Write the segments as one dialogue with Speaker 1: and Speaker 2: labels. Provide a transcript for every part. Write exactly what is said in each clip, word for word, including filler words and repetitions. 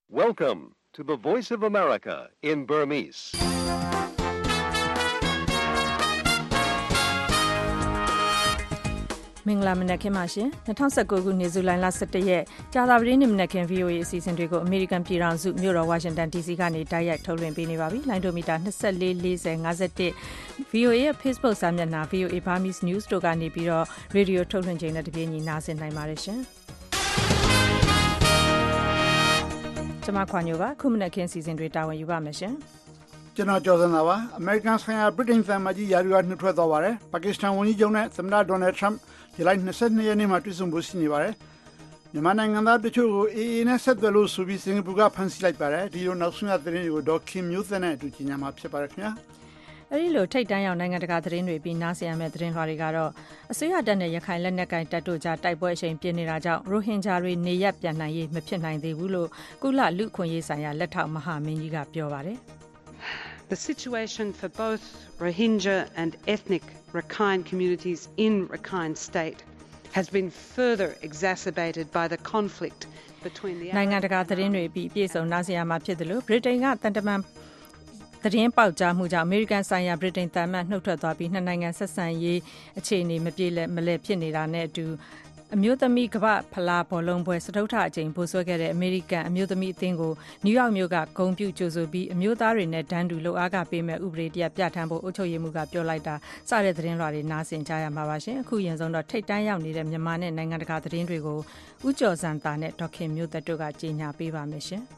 Speaker 1: Welcome to the Voice of America in Burmese.
Speaker 2: ။မင်္ဂလာမနက်ခင်းပါရှင်။၂၀၁၉ခုနှစ်ဇူလိုင်လ၁၁ရက်ကြာသပတေးနေ့မနက်ခင်း V O A အစီအစဉ်တွေကိုအမေရိကန်ပြည်ထောင်စုမြို့တော်ဝါရှင်တန် D C ကနေတိုက်ရိုက်ထုတ်လွှင့်ပေးနေပါပြီ။လိုင်းဒိုမီတာ၂၄ ၄၀ ၅၁ V O A ရဲ့ Facebook စာမျက်နှာ V O A Burmese News တို့ကနေပြီးတော့ရေဒီယိုထုတ်လွှင့်ချိန်နဲ့တပြေးညီနားဆင်နိုင်ပါတယ်ရှင်။ကျွန်မခွန်ညိုပါခုမနက်ခင်းစီစဉ်တွေတာဝန်ယူပါမယ်ရှင်
Speaker 3: ။ကျွန်တော်ကျော်စံသာပါအမေရိကန်ဆိုင်ရာဗြိတိန်သံအမတ်ကြီးယာရီကနှုတ်ထွက်သွားပါတယ်ပါကစ္စတန်ဝန်ကြီးချုပ်နဲ့သမ္မတဒေါ်နယ်ထရမ့်ဇူလိုင်၂၂ရက်နေ့မှာတွေ့ဆုံဖို့ရှိနေပါတယ်မြန်မာနိုင်ငံသားတချို့ကို A A နဲ့ဆက်သွယ်လို့ဆိုပြီးစင်ကာပူကဖမ်းဆီးလိုက်ပါတယ်ဒီလိုနောက်ဆုံးရသတင်းတွေကိုဒေါ်ခင်မျိုးသက်နဲ့အတူကြီးညာမှာဖြစ်ပါတယ်ခင်ဗျာ
Speaker 2: အဲဒီလိုထိတ်တန့်ရောက်နိုင်ငံတကာသတင်းတွေပြီးနားဆင်ရမယ့်သတင်းလွှာတွေကတော့အစိုးရတပ်နဲ့ရခိုင်လက်နက်ကိုင်တပ်တို့ကြားတိုက်ပွဲအရှိန်ပြင်းနေတာကြောင့်ရိုဟင်ဂျာတွေနေရပ်ပြန်နိုင်ရေးမဖြစ်နိုင်သေးဘူးလို့ကုလလူ့အခွင့်အရေးဆိုင်ရာလက်ထောက်မဟာမင်းကြီးကပြောပါတယ်
Speaker 4: The situation for both Rohingya and ethnic Rakhine communities in Rakhine State has been further exacerbated by the conflict between the
Speaker 2: နိုင်ငံတကာသတင်းတွေပြီးပြည်စုံနားဆင်ရမှာဖြစ်တယ်လို့ဗြိတိန်ကတန်တမန်သတင်းပေါက်ကြားမှုကြောင့်အမေရိကန်ဆိုင်ရာဗြိတိန်သံမှနှုတ်ထွက်သွားပြီးနှစ်နိုင်ငံဆက်ဆံရေးအခြေအနေမပြေလည်မလဲဖြစ်နေတာနဲ့အတူအမျိုးသမီးကမ္ဘာဖလားဘောလုံးပွဲစတုထအကြိမ်ပို့ဆွဲခဲ့တဲ့အမေရိကန်အမျိုးသမီးအသင်းကိုနယူးယောက်မြို့ကဂုဏ်ပြုကြိုဆိုပြီးအမျိုးသားတွေနဲ့တန်းတူလှုပ်အားကပေးမဲ့ဥပဒေတရပြဋ္ဌာန်းဖို့အုပ်ချုပ်ရေးမှူးကပြောလိုက်တာစတဲ့သတင်းလွှာတွေနားဆင်ကြရမှာပါရှင်အခုရင်ဆုံးတော့ထိတ်တန့်ရောက်နေတဲ့မြန်မာနဲ့နိုင်ငံတကာသတင်းတွေကိုဥကျော်စံတာနဲ့ဒေါက်ခင်မျိုးသက်တို့ကကြေညာပေးပါမယ်ရှင်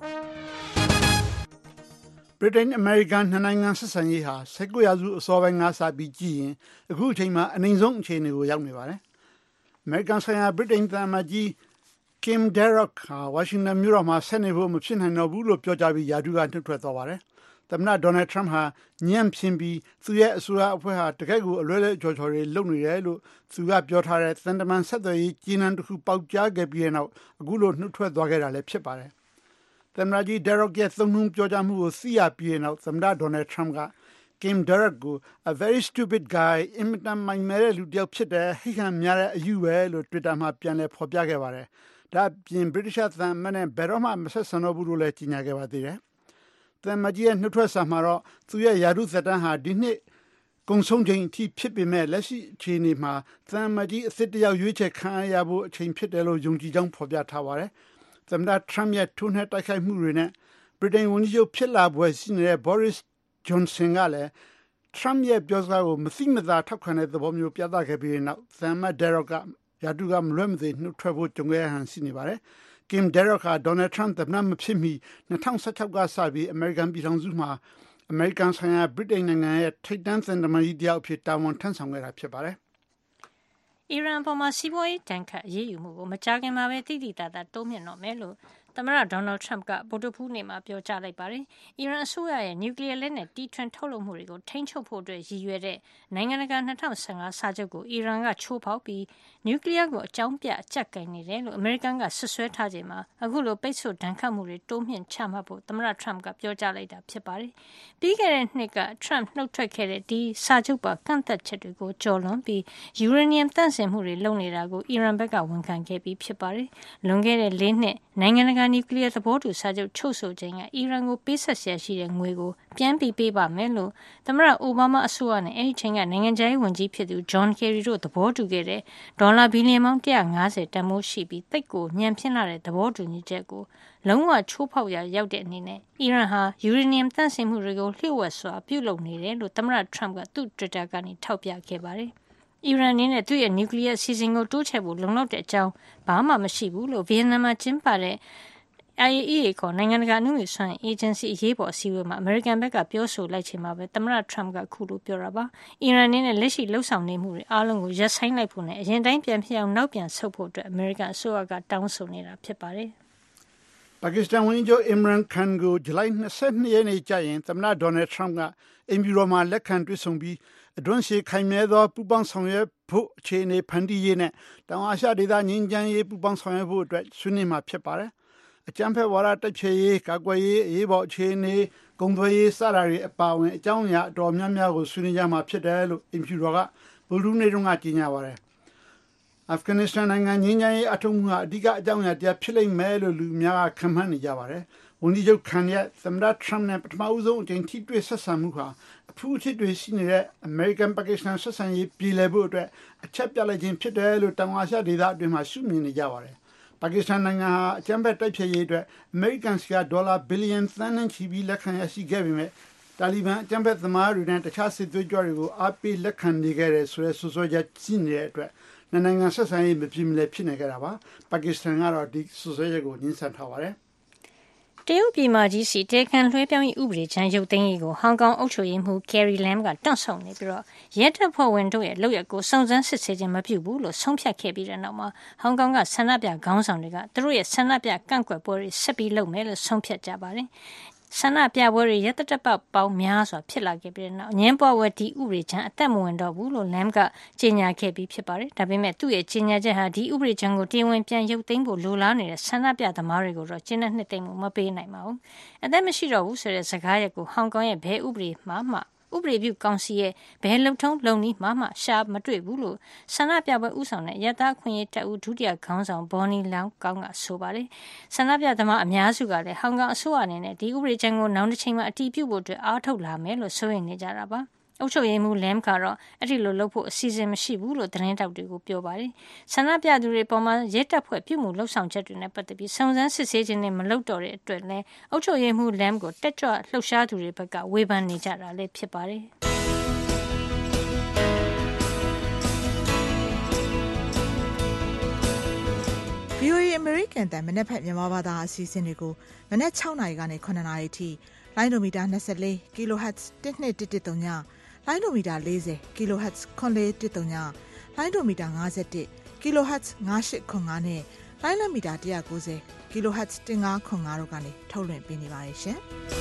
Speaker 3: ဗြိတိန်အမေရိကန်နှစ်နိုင်ငံဆက်ဆံရေးဟာ၁၉ရာစုအစောပိုင်းကစပြီးကြည့်ရင်အခုအချိန်မှာအနိုင်ဆုံးအခြေအနေကိုရောက်နေပါတယ်အမေရိကန်ဆိုင်ရာဗြိတိန်သံအမတ်ကြီး Kim Darroch ဟာဝါရှင်တန်မြို့တော်မှာဆက်နေဖို့မဖြစ်နိုင်တော့ဘူးလို့ပြောကြားပြီးယာဒူးကနှုတ်ထွက်သွားပါတယ်။သမ္မတဒေါ်နယ်ထရမ့်ဟာညံ့ဖျင်းပြီးသူ့ရဲ့အစိုးရအဖွဲ့ဟာတကယ့်ကိုအလွဲလွဲချော်ချော်တွေလုပ်နေတယ်လို့သူကပြောထားတဲ့သံတမန်ဆက်သွယ်ရေးကြီးနှံတစ်ခုပေါက်ကြားခဲ့ပြီးတဲ့နောက်အခုလိုနှုတ်ထွက်သွားခဲ့တာလည်းဖြစ်ပါတယ်။သမ္မတကြီး Darroch ရဲ့သုံးနှုန်းပြောကြားမှုကိုသိရပြီးတဲ့နောက်သမ္မတဒေါ်နယ်ထရမ့်ကKim Darroch ကို a very stupid guy အင်မတန်မိုင်မဲတဲ့လူတစ်ယောက်ဖြစ်တယ်ဟိခံများတဲ့အယူပဲလို့ Twitter မှာပြန်လည်ဖော်ပြခဲ့ပါတယ်။ဒါ့အပြင် British သံမနဲ့ဘယ်တော့မှမဆက်ဆံတော့ဘူးလို့လည်းကြေညာခဲ့ပါသေးတယ်။သံမကြီးရဲ့နှုတ်ထွက်စာမှာတော့သူရဲ့ယာရုသက်တမ်းဟာဒီနှစ်ကုံဆုံးချိန်အထိဖြစ်ပေမဲ့လက်ရှိအခြေအနေမှာသံမကြီးအစ်စ်တယောက်ရွေးချယ်ခံရဖို့အချိန်ဖြစ်တယ်လို့ယုံကြည်ကြောင်းဖော်ပြထားပါတယ်။သမ္မတ Trump ရဲ့ထိုးနှက်တိုက်ခိုက်မှုတွေနဲ့ Britain ဝန်ကြီးချုပ်ဖြစ်လာပွဲရှိနေတဲ့ Boris Johnson ကလည်း Trump ရဲ့ပြောစကားကိုမသိမသာထောက်ခံတဲ့သဘောမျိုးပြသခဲ့ပြီးတဲ့နောက်သံမတ် Darroch ကယာတူကမလွဲမသွေနှုတ်ထွက်ဖို့ကြုံခဲ့ဟန်ရှိနေပါတယ်။ Kim Darroch က Donald Trump သမ္မတမဖြစ်မီ၂၀၁၆ကစပြီးအမေရိကန်ပြည်ထောင်စုမှာအမေရိကန်ဆိုင်ရာဗြိတိန်နိုင်ငံရဲ့ထိပ်တန်းသံတမန်ကြီးတယောက်အဖြစ်တာဝန်ထမ်းဆောင်ခဲ့တာဖြစ်ပါတယ်
Speaker 5: ။အီရန်ပေါ်မှာစီးပွားရေးတန်ခတ်အရေးယူမှုကိုမကြာခင်မှာပဲတိတိတသာတိုးမြင့်တော့မယ်လို့သမ္မတဒေါ်နယ်ထရမ့်ကဗုဒ္ဓဟူးနေ့မှာပြောကြားလိုက်ပါတယ်။အီရန်အစိုးရရဲ့နျူကလ িয়ার လက်နက်တီထွင်ထုတ်လုပ်မှုတွေကိုထိန်းချုပ်ဖို့အတွက်ရည်ရွယ်တဲ့နိုင်ငံတကာ၂၀၁၅စာချုပ်ကိုအီရန်ကချိုးဖောက်ပြီးနျူကလ িয়ার ကိုအကြောင်းပြအကျပ်ကိုင်နေတယ်လို့အမေရိကန်ကဆွဆွဲထားချိန်မှာအခုလိုပိတ်ဆို့ဒဏ်ခတ်မှုတွေတိုးမြင့်ချမှတ်ဖို့သမ္မတထရမ့်ကပြောကြားလိုက်တာဖြစ်ပါတယ်။ပြီးခဲ့တဲ့နှစ်ကထရမ့်နှုတ်ထွက်ခဲ့တဲ့ဒီစာချုပ်ပါကန့်သက်ချက်တွေကိုကျော်လွန်ပြီးယူရေနီယံတန့်စင်မှုတွေလုပ်နေတာကိုအီရန်ဘက်ကဝန်ခံခဲ့ပြီးဖြစ်ပါတယ်။လွန်ခဲ့တဲ့လေးနှစ်နိုင်ငံတကာနျူကလ িয়ার သဘောတူစာချုပ်ချုပ်ဆိုခြင်းကအီရန်ကိုပေးဆက်ရရှိတဲ့ငွေကိုပြန်ပြီးပေးပါမယ်လို့သမ္မတအိုဘားမားအစိုးရနဲ့အဲဒီချိန်ကနိုင်ငံခြားရေးဝန်ကြီးဖြစ်သူဂျွန်ကယ်ရီတို့သဘောတူခဲ့တဲ့ဒေါ်လာဘီလီယံပေါင်း၁၅၀တန်ဖိုးရှိပြီးတိတ်ကိုညံပြင်းလာတဲ့သဘောတူညီချက်ကိုလုံးဝချိုးဖောက်ရရောက်တဲ့အနေနဲ့အီရန်ဟာယူရေနီယံတန့်စင်မှုတွေကိုလျှို့ဝှက်စွာပြုလုပ်နေတယ်လို့သမ္မတထရမ့်ကသူ့ Twitter ကနေထောက်ပြခဲ့ပါတယ်။အီရန်အနေနဲ့သူ့ရဲ့နျူကလ িয়ার အစီအစဉ်ကိုတိုးချဲ့ဖို့လုံလောက်တဲ့အကြောင်းဘာမှမရှိဘူးလို့ဗီယက်နမ်မှာကျင်းပတဲ့I A E A ခေါ်နိုင်ငံတကာအနုမြစွမ်းအေဂျင်စီအရေးပေါ်အစည်းအဝေးမှာအမေရိကန်ဘက်ကပြောဆိုလိုက်ချိန်မှာပဲသမ္မတထရမ့်ကခုလိုပြောတာပါ။အီရန်အနေနဲ့လက်ရှိလှုပ်ဆောင်နေမှုတွေအားလုံးကိုရပ်ဆိုင်းလိုက်ဖို့နဲ့အရင်တိုင်းပြန်ဖြစ်အောင်နောက်ပြန်ဆုတ်ဖို့အတွက်အမေရိကန်အစိုးရကတောင်းဆိုနေတာဖြစ်ပါတယ်
Speaker 3: ။ပါကစ္စတန်ဝန်ကြီးချုပ် Imran Khan ကိုဇူလိုင်၂၂ရက်နေ့ကျရင်သမ္မတဒေါ်နယ်ထရမ့်ကအင်ဖြူတော်မှာလက်ခံတွေ့ဆုံပြီးအတွင်းရှည်ခိုင်မြဲသောပူးပေါင်းဆောင်ရွက်ဖို့အခြေအနေဖန်တီးရေးနဲ့တောင်အာရှဒေသငြိမ်းချမ်းရေးပူးပေါင်းဆောင်ရွက်ဖို့အတွက်ဆွေးနွေးမှာဖြစ်ပါတယ်။အကြမ်းဖက်ဝါဒတိုက်ဖျက်ရေးကာကွယ်ရေးအရေးပေါ်အခြေအနေကုန်သွယ်ရေးစတာတွေအပါအဝင်အကြောင်းအရာအတော်များများကိုဆွေးနွေးကြမှာဖြစ်တယ်လို့အင်ဖြူတော်ကဗုဒ္ဓဟူးနေ့တုန်းကကြေညာပါတယ်။အာဖဂန်နစ္စတန်နိုင်ငံငြိမ်းချမ်းရေးအထောက်အမှုဟာအဓိကအကြောင်းအရာတရားဖြစ်လိမ့်မယ်လို့လူများကခန့်မှန်းနေကြပါတယ်။ဝန်ကြီးချုပ်ခံရဲ့သမ္မတထရမ့်နဲ့ပထမဦးဆုံးအကြိမ်ထိတွေ့ဆက်ဆံမှုဟာအဖူးအထစ်တွေရှိနေတဲ့အမေရိကန်ပါကစ္စတန်ဆက်ဆံရေးပြည်လည်ဖို့အတွက်အချက်ပြလိုက်ခြင်းဖြစ်တယ်လို့တောင်အာရှဒေသအတွင်းမှာရှုမြင်နေကြပါတယ်။ပါကစ္စတန်နိုင်ငံဟာအကြမ်းဖက်တိုက်ဖျက်ရေးအတွက်အမေရိကန်စီကဒေါ်လာဘီလီယံသန်းနဲ့ချီပြီးလက်ခံရရှိခဲ့ပေမဲ့တာလီဘန်အကြမ်းဖက်သမားတွေနဲ့တခြားစစ်သွေးကြွတွေကိုအားပေးလက်ခံနေခဲ့တဲ့ဆိုတဲ့ဆိုဆိုချက်ရှိနေတဲ့အတွက်နိုင်ငံဆက်ဆံရေးမပြေမလည်ဖြစ်နေကြတာပါပါကစ္စတန်ကတော့ဒီဆိုဆိုချက်ကိုညှင်းဆန်ထားပါတယ်
Speaker 5: တရုတ်ပြည်မကြီးစီတေကန်လွှဲပြောင်းရေးဥပဒေချမ်းရုပ်သိမ်းရေးကိုဟောင်ကောင်အုပ်ချုပ်ရေးမှူး Carrie Lam ကတွန့်ဆုတ်နေပြီးတော့ရဲတပ်ဖွဲ့ဝင်တို့ရဲ့လုပ်ရက်ကိုစုံစမ်းစစ်ဆေးခြင်းမပြုဘူးလို့ဆုံးဖြတ်ခဲ့ပြီးတဲ့နောက်မှာဟောင်ကောင်ကဆန္ဒပြခေါင်းဆောင်တွေကသူတို့ရဲ့ဆန္ဒပြကန့်ကွက်ပွဲတွေဆက်ပြီးလုပ်မယ်လို့ဆုံးဖြတ်ကြပါတယ်ဆန္ဒပြပွဲတွေရက်တတပတ်ပေါင်းများစွာဖြစ်လာခဲ့ပြီးတဲ့နောက်အငင်းပွားဝဲဒီဥပဒေချမ်းအသက်မဝင်တော့ဘူးလို့ Lam ကကြေညာခဲ့ပြီးဖြစ်ပါတယ်။ဒါပေမဲ့သူ့ရဲ့ကြေညာချက်ဟာဒီဥပဒေချမ်းကိုတရားဝင်ပြန်ရုပ်သိမ်းဖို့လိုလားနေတဲ့ဆန္ဒပြသမားတွေကိုတော့ကျင်းတဲ့နှစ်သိမ့်မှုမပေးနိုင်ပါဘူး။အသက်မရှိတော့ဘူးဆိုတဲ့စကားရက်ကိုဟောင်ကောင်ရဲ့ဘဲဥပဒေမှမှဥပဒေပြုကောင်စီရဲ့ဘယ်လုံထုံးလုံနည်းမှမှရှာမတွေ့ဘူးလို့ဆန္ဒပြပွဲဥဆောင်တဲ့ရတခွင့်ရေးတပ်ဦးဒုတိယခေါင်းဆောင်ဘော်နီလောင်ကောင်းကဆိုပါတယ်ဆန္ဒပြသမားအများစုကလည်းဟောင်ကောင်အစိုးရအနေနဲ့ဒီဥပဒေချမ်းကိုနောက်တစ်ချိန်မှာအတည်ပြုဖို့အတွက်အားထုတ်လာမယ်လို့ဆိုရင်နေကြတာပါအုပ်ချုပ်ရေးမှူး Lam ကတော့အဲ့ဒီလိုလုပ်ဖို့အစီအစဉ်မရှိဘူးလို့သတင်းတောက်တွေကိုပြောပါတယ်ဆန္ဒပြသူတွေပေါ်မှာရဲတပ်ဖွဲ့ပြုမှုလှုပ်ဆောင်ချက်တွေနဲ့ပတ်သက်ပြီးစုံစမ်းစစ်ဆေးခြင်းနဲ့မလုပ်တော့တဲ့အတွက်လည်းအုပ်ချုပ်ရေးမှူး Lam ကိုတက်ကြွလှုပ်ရှားသူတွေဘက်ကဝေဖန်နေကြတာလည်းဖြစ်ပါတယ်
Speaker 6: ဗီအိုအေ American တန်မနက်ဖက်မြန်မာဘာသာအစီအစဉ်တွေကိုမနက်၆နာရီကနေ၇နာရီထိလိုင်းဒိုမီတာ၂၄ kHz တစ်နှစ်တစ်တစ်သုံးညလိုင်းဒိုမီတာ၄၀ kHz ခွန်လေးတစ်သုံးညလိုင်းဒိုမီတာ၅၁ kHz ၅၈ခွန်၅နဲ့လိုင်းလမီတာ၁၉၀ kHz ၁၅ခွန်၅တို့ကနေထုတ်လွှင့်ပေးနေပါတယ်ရှင်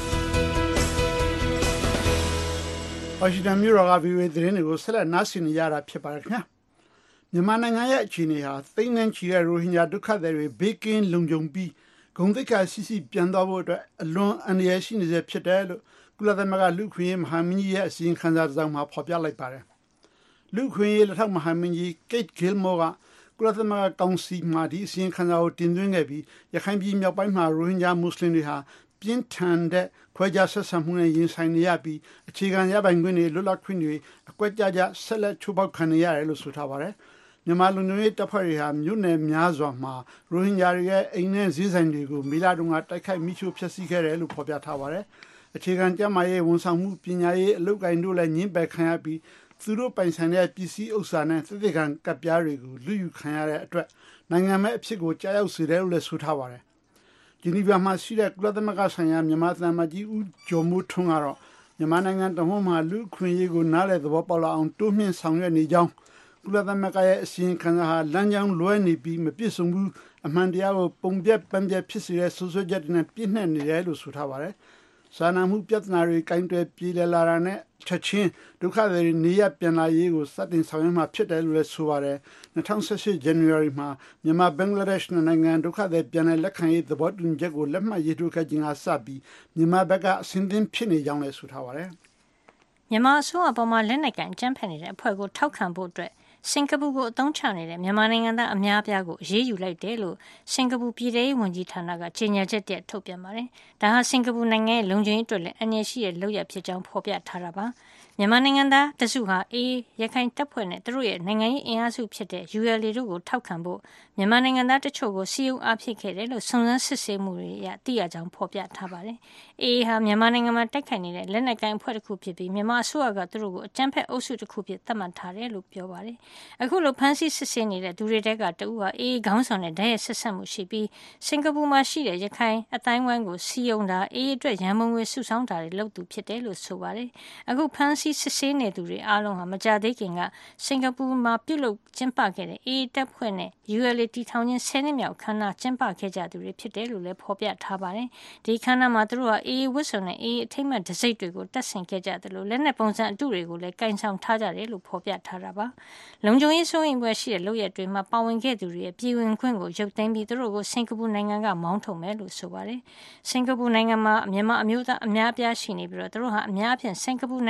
Speaker 3: ။ဝါရှင်တန်မြို့တော်က ဗီအိုအေ သတင်းတွေကိုဆက်လက်နားဆင်နေရတာဖြစ်ပါတယ်ခင်ဗျာ။မြန်မာနိုင်ငံရဲ့အခြေအနေဟာသိန်းနဲ့ချီတဲ့ရိုဟင်ဂျာဒုက္ခသည်တွေဘေးကင်းလုံခြုံပြီးဂုဏ်သိက္ခာရှိရှိပြန်သွားဖို့အတွက်အလွန်အန္တရာယ်ရှိနေစေဖြစ်တယ်လို့ကုလသမဂ္ဂလူ့အခွင့်အရေးမဟာမင်းကြီးရဲ့အစီရင်ခံစာတစ်စောင်မှာဖော်ပြလိုက်ပါတယ်။လူ့အခွင့်အရေးလက်ထောက်မဟာမင်းကြီး Kate Gilmore ကကုလသမဂ္ဂကောင်စီမှာဒီအစီရင်ခံစာကိုတင်သွင်းခဲ့ပြီးရခိုင်ပြည်မြောက်ပိုင်းမှာရိုဟင်ဂျာမွတ်စလင်တွေဟာပြင်းထန်တဲ့ခွဲခြားဆက်ဆံမှုနဲ့ရင်ဆိုင်နေရပြီးအခြေခံရပိုင်ခွင့်တွေလွတ်လပ်ခွင့်တွေအကွက်ကြကြဆက်လက်ချိုးဖောက်ခံနေရတယ်လို့ဆိုထားပါတယ်။မြန်မာလူမျိုးရေးတပ်ဖွဲ့တွေဟာမြို့နယ်များစွာမှာရိုဟင်ဂျာတွေရဲ့အိမ်နဲ့ဈေးဆိုင်တွေကိုမေလတုန်းကတိုက်ခိုက်မိရှို့ဖျက်ဆီးခဲ့တယ်လို့ဖော်ပြထားပါတယ်။အခြေခံကျန်းမာရေးဝန်ဆောင်မှုပညာရေးအလုပ်ကိုင်တို့လည်းညှင်းပယ်ခံရပြီးသူတို့ပိုင်ဆိုင်တဲ့ပစ္စည်းဥစ္စာနဲ့သတိခံကပ်ပြားတွေကိုလူယူခံရတဲ့အတွက်နိုင်ငံမဲ့အဖြစ်ကိုကြားရောက်စေတယ်လို့လည်းဆိုထားပါတယ်။ဂျီနီဗာမှာရှိတဲ့ကုလသမဂ္ဂဆိုင်ရာမြန်မာသံအမတ်ကြီးဦးကျော်မိုးထွန်းကတော့မြန်မာနိုင်ငံတဝန်းမှာလူ့အခွင့်အရေးကိုနားလည်သဘောပေါက်လာအောင်တိုးမြှင့်ဆောင်ရွက်နေကြောင်းကုလသမဂ္ဂရဲ့အစီရင်ခံစာဟာလမ်းကြောင်းလွဲနေပြီးမပြည့်စုံဘူးအမှန်တရားကိုပုံပြက်ပန်းပြက်ဖြစ်စေတဲ့ဆိုးဆိုးချက်တွေနဲ့ပြည့်နှက်နေတယ်လို့ဆိုထားပါတယ်။စာနာမှုပြဿနာတွေကင်တွယ်ပြေလည်လာတာနဲ့ချက်ချင်းဒုက္ခတွေနေရပြန်လာရေးကိုစတင်ဆောင်ရွက်မှဖြစ်တယ်လို့လည်းဆိုပါတယ်။၂၀၁၈ January မှာမြန်မာဘင်္ဂလားဒေ့ရှ်နိုင်ငံဒုက္ခတွေပြန်လည်လက်ခံရေးသဘောတူညီချက်ကိုလက်မှတ်ရေးထိုးခဲ့ခြင်းကစပြီးမြန်မာဘက်ကအဆင်သင့်ဖြစ်နေကြောင်းလည်းဆိုထားပါတယ်
Speaker 5: ။မြန်မာအစိုးရပေါ်မှာလက်နက်ကန်ကြမ်းဖက်နေတဲ့အဖွဲ့ကိုထောက်ခံဖို့အတွက်စင်ကာပူကိုအသုံးချနေတဲ့မြန်မာနိုင်ငံသားအများအပြားကိုအရေးယူလိုက်တယ်လို့စင်ကာပူပြည်ထောင်ဝန်ကြီးဌာနကကြေညာချက်တည်းထုတ်ပြန်ပါတယ်။ဒါဟာစင်ကာပူနိုင်ငံရဲ့လုံခြုံရေးအတွက်လည်းအန္တရာယ်ရှိတဲ့လုပ်ရဖြစ်ကြောင်းဖော်ပြထားတာပါ။မြန်မာနိုင်ငံသားတစုဟာအေးရခိုင်တပ်ဖွဲ့နဲ့သူတို့ရဲ့နိုင်ငံရေးအင်အားစုဖြစ်တဲ့ ယူ အယ် အေ တို့ကိုထောက်ခံဖို့မြန်မာနိုင်ငံသားတချို့ကိုစီယုံအားဖြစ်ခဲ့တယ်လို့စုံစမ်းစစ်ဆေးမှုတွေအရသိရကြောင်းဖော်ပြထားပါတယ်။အေးဟာမြန်မာနိုင်ငံမှာတိုက်ခိုက်နေတဲ့လက်နက်ကိုင်အဖွဲ့တစ်ခုဖြစ်ပြီးမြန်မာအစိုးရကသူတို့ကိုအကြမ်းဖက်အုပ်စုတစ်ခုဖြစ်သတ်မှတ်ထားတယ်လို့ပြောပါတယ်။အခုလိုဖမ်းဆီးစစ်ဆေးနေတဲ့သူတွေတဲကတဦးဟာအေးခေါင်းဆောင်တဲ့ဓာတ်ရိုက်ဆက်ဆက်မှုရှိပြီးစင်ကာပူမှာရှိတဲ့ရခိုင်အတိုင်းဝိုင်းကိုစီယုံတာအေးအတွက်ရန်ပုံငွေစုဆောင်းတာတွေလုပ်သူဖြစ်တယ်လို့ဆိုပါတယ်။အခုဖမ်းဆီးစစ်ဆေးနေသူတွေအားလုံးဟာမကြသေးခင်ကစင်ကာပူမှာပြုလုပ်ကျင်းပခဲ့တဲ့အေးတပ်ဖွဲ့နဲ့ ယူ အယ် အေ တီထောင်ခြင်းဆယ်နှစ်မြောက်ခမ်းနားကျင်းပခဲ့ကြသူတွေဖြစ်တယ်လို့လည်းဖော်ပြထားပါတယ်။ဒီခမ်းနားမှာသူတို့ဟာအေးဝတ်စုံနဲ့အေးအထိမ့်မှတ်ဒစိမ့်တွေကိုတပ်ဆင်ခဲ့ကြတယ်လို့လက်နက်ပုံစံအတုတွေကိုလည်းကင်ဆောင်ထားကြတယ်လို့ဖော်ပြထားတာပါ။လုံခြုံရေးစိုးရိမ်ပွဲရှိတဲ့လုပ်ရက်တွေမှာပါဝင်ခဲ့သူတွေရဲ့ပြည်ဝင်ခွင့်ကိုရုပ်သိမ်းပြီးသူတို့ကိုစင်ကာပူနိုင်ငံကမောင်းထုတ်မယ်လို့ဆိုပါတယ်။စင်ကာပူနိုင်ငံမှာမြန်မာအမျိုးသားအများအပြားရှိနေပြီးတော့သူတို့ဟာအများအပြားစင်ကာပူနိုင်ငံရဲ့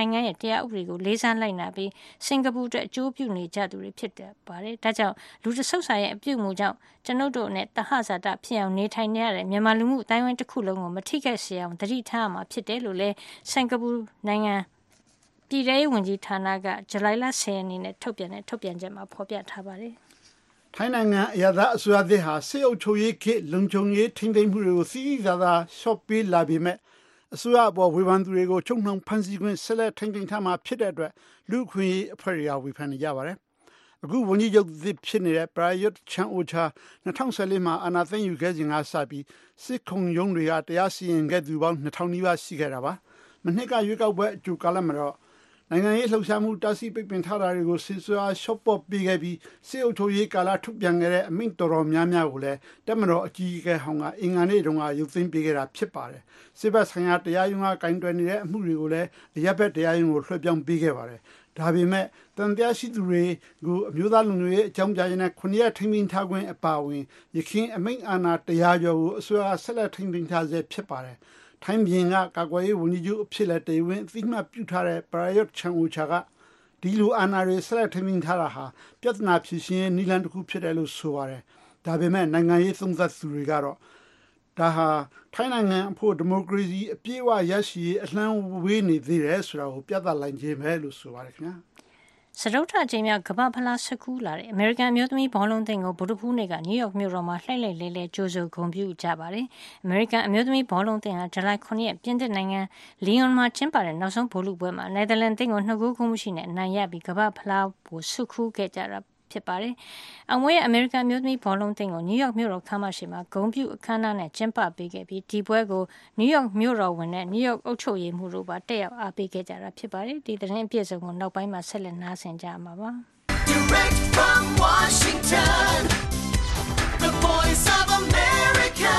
Speaker 5: တရားဥပဒေကိုလေးစားလိုက်နာပြီးစင်ကာပူအတွက်အကျိုးပြုနေကြသူတွေဖြစ်တယ်ပါတယ်ဒါကြောင့်လူတဆုပ်စာရဲ့အပြုအမူကြောင့်ကျွန်ုပ်တို့နဲ့တဟဇာတဖြစ်အောင်နေထိုင်နေရတဲ့မြန်မာလူမှုအတိုင်းအဝိုင်းတစ်ခုလုံးကိုမထိခိုက်စေအောင်တတိထားမှာဖြစ်တယ်လို့လည်းစင်ကာပူနိုင်ငံပြည်ထောင်ဝန်ကြီးဌာနကဇူလိုင်လဆယ်ရက်နေ့နဲ့ထုတ်ပြန်တဲ့ထုတ်ပြန်ချက်မှာဖော်ပြထားပါတယ်
Speaker 3: ထိုင်းနိုင်ငံအရသာအစိုးရသစ်ဟာစစ်အုပ်ချုပ်ရေးခေတ်လုံခြုံရေးထိန်းသိမ်းမှုတွေကိုစီးစီးသာသာရှော့ပေးလာပေမဲ့အစိုးရအပေါ်ဝေဖန်သူတွေကိုချုံနှောင်ဖန်ဆီးခွင့်ဆက်လက်ထိန်းသိမ်းထားမှာဖြစ်တဲ့အတွက်လူ့အခွင့်အရေးအဖွဲ့တွေကဝေဖန်နေကြပါတယ်။အခုဝန်ကြီးချုပ်သစ်ဖြစ်နေတဲ့ပရာယွတ်ချန်အိုချာ၂၀၁၄မှာအာဏာသိမ်းယူခဲ့စဉ်ကစပြီးစစ်ခုံရုံးတွေကတရားစီရင်ခဲ့သူပေါင်း၂ထောင်နီးပါးရှိခဲ့တာပါ။မနှစ်ကရွေးကောက်ပွဲအကြိုကာလမှာတော့နိုင်ငံရေးလှုပ်ရှားမှုတားဆီးပိတ်ပင်ထားတာတွေကိုစစ်စွာရှော့ပေါ့ပေးခဲ့ပြီးစစ်အုပ်ချုပ်ရေးကာလထုတ်ပြန်ခဲ့တဲ့အမိန့်တော်တော်များများကိုလည်းတပ်မတော်အကြီးအကဲဟောင်းကအင်္ဂါနေ့တုန်းကရုပ်သိမ်းပေးခဲ့တာဖြစ်ပါတယ်။စစ်ဘက်ဆိုင်ရာတရားရုံးကကင်တွယ်နေတဲ့အမှုတွေကိုလည်းအရပ်ဘက်တရားရုံးကိုလွှဲပြောင်းပေးခဲ့ပါတယ်။ဒါပေမဲ့တန်တရားရှိသူတွေကိုအမျိုးသားလူမျိုးရေးအကြောင်းပြရင်းနဲ့ခုနှစ်ရက်ထိန်းသိမ်းထားခွင့်အပါအဝင်ရခိုင်အမိန့်အာဏာတရားကျော်ကိုအစိုးရဆက်လက်ထိန်းသိမ်းထားဆဲဖြစ်ပါတယ်။ထိုင်းပြည်ကကာကွယ်ရေးဝန်ကြီးချုပ်အဖြစ်လက်တေဝင်အသိမှတ်ပြုထားတဲ့ပရာယွတ်ချန်အိုချာကဒီလိုအာဏာတွေဆက်လက်ထိန်းသိမ်းထားတာဟာပြဿနာဖြေရှင်းနည်းလမ်းတစ်ခုဖြစ်တယ်လို့ဆိုပါတယ်။ဒါပေမဲ့နိုင်ငံရေးသုံးသပ်သူတွေကတော့ဒါဟာထိုင်းနိုင်ငံအဖို့ဒီမိုကရေစီအပြည့်အဝရရှိရေးအလှမ်းဝေးနေသေးတယ်ဆိုတာကိုပြသလိုက်ခြင်းပဲလို့ဆိုပါတယ်ခင်ဗျာ။
Speaker 5: စတုတ္ထကြိမ်မြောက်ကမ္ဘာဖလားစကူးလာတဲ့အမေရိကန်အမျိုးသမီးဘောလုံးသင်းကိုဗုဒ္ဓဟူးနေ့ကနယူးယောက်မြို့တော်မှာလှိုက်လှိုက်လဲလဲကြိုဆိုဂုဏ်ပြုကြပါတယ်။အမေရိကန်အမျိုးသမီးဘောလုံးသင်းဟာဇူလိုင်ခုနှစ်ရက်ပြင်သစ်နိုင်ငံလီယွန်မှာကျင်းပတဲ့နောက်ဆုံးဗိုလ်လုပွဲမှာနယ်သာလန်သင်းကိုနှစ်ဂိုးကူးရှိနဲ့အနိုင်ရပြီးကမ္ဘာဖလားကိုဆုခူးခဲ့ကြတာဖြစ်ပါတယ်။အမွေးအမေရိကန်မျိုးသမီးဘောလုံးသင်းကိုနယူးယောက်မြို့တော်ခမ်းမရှိမှာဂုဏ်ပြုအခမ်းအနားနဲ့ကျင်းပပေးခဲ့ပြီးဒီပွဲကိုနယူးယောက်မြို့တော်ဝင်နဲ့နယူးယောက်အုပ်ချုပ်ရေးမှူးတို့ပါတက်ရောက်အားပေးခဲ့ကြတာဖြစ်ပါတယ်။ဒီသတင်းအပြည့်စုံကိုနောက်ပိုင်းမှာဆက်လက်နားဆင်ကြရမှာပါ။
Speaker 7: Direct from Washington, the voice of America,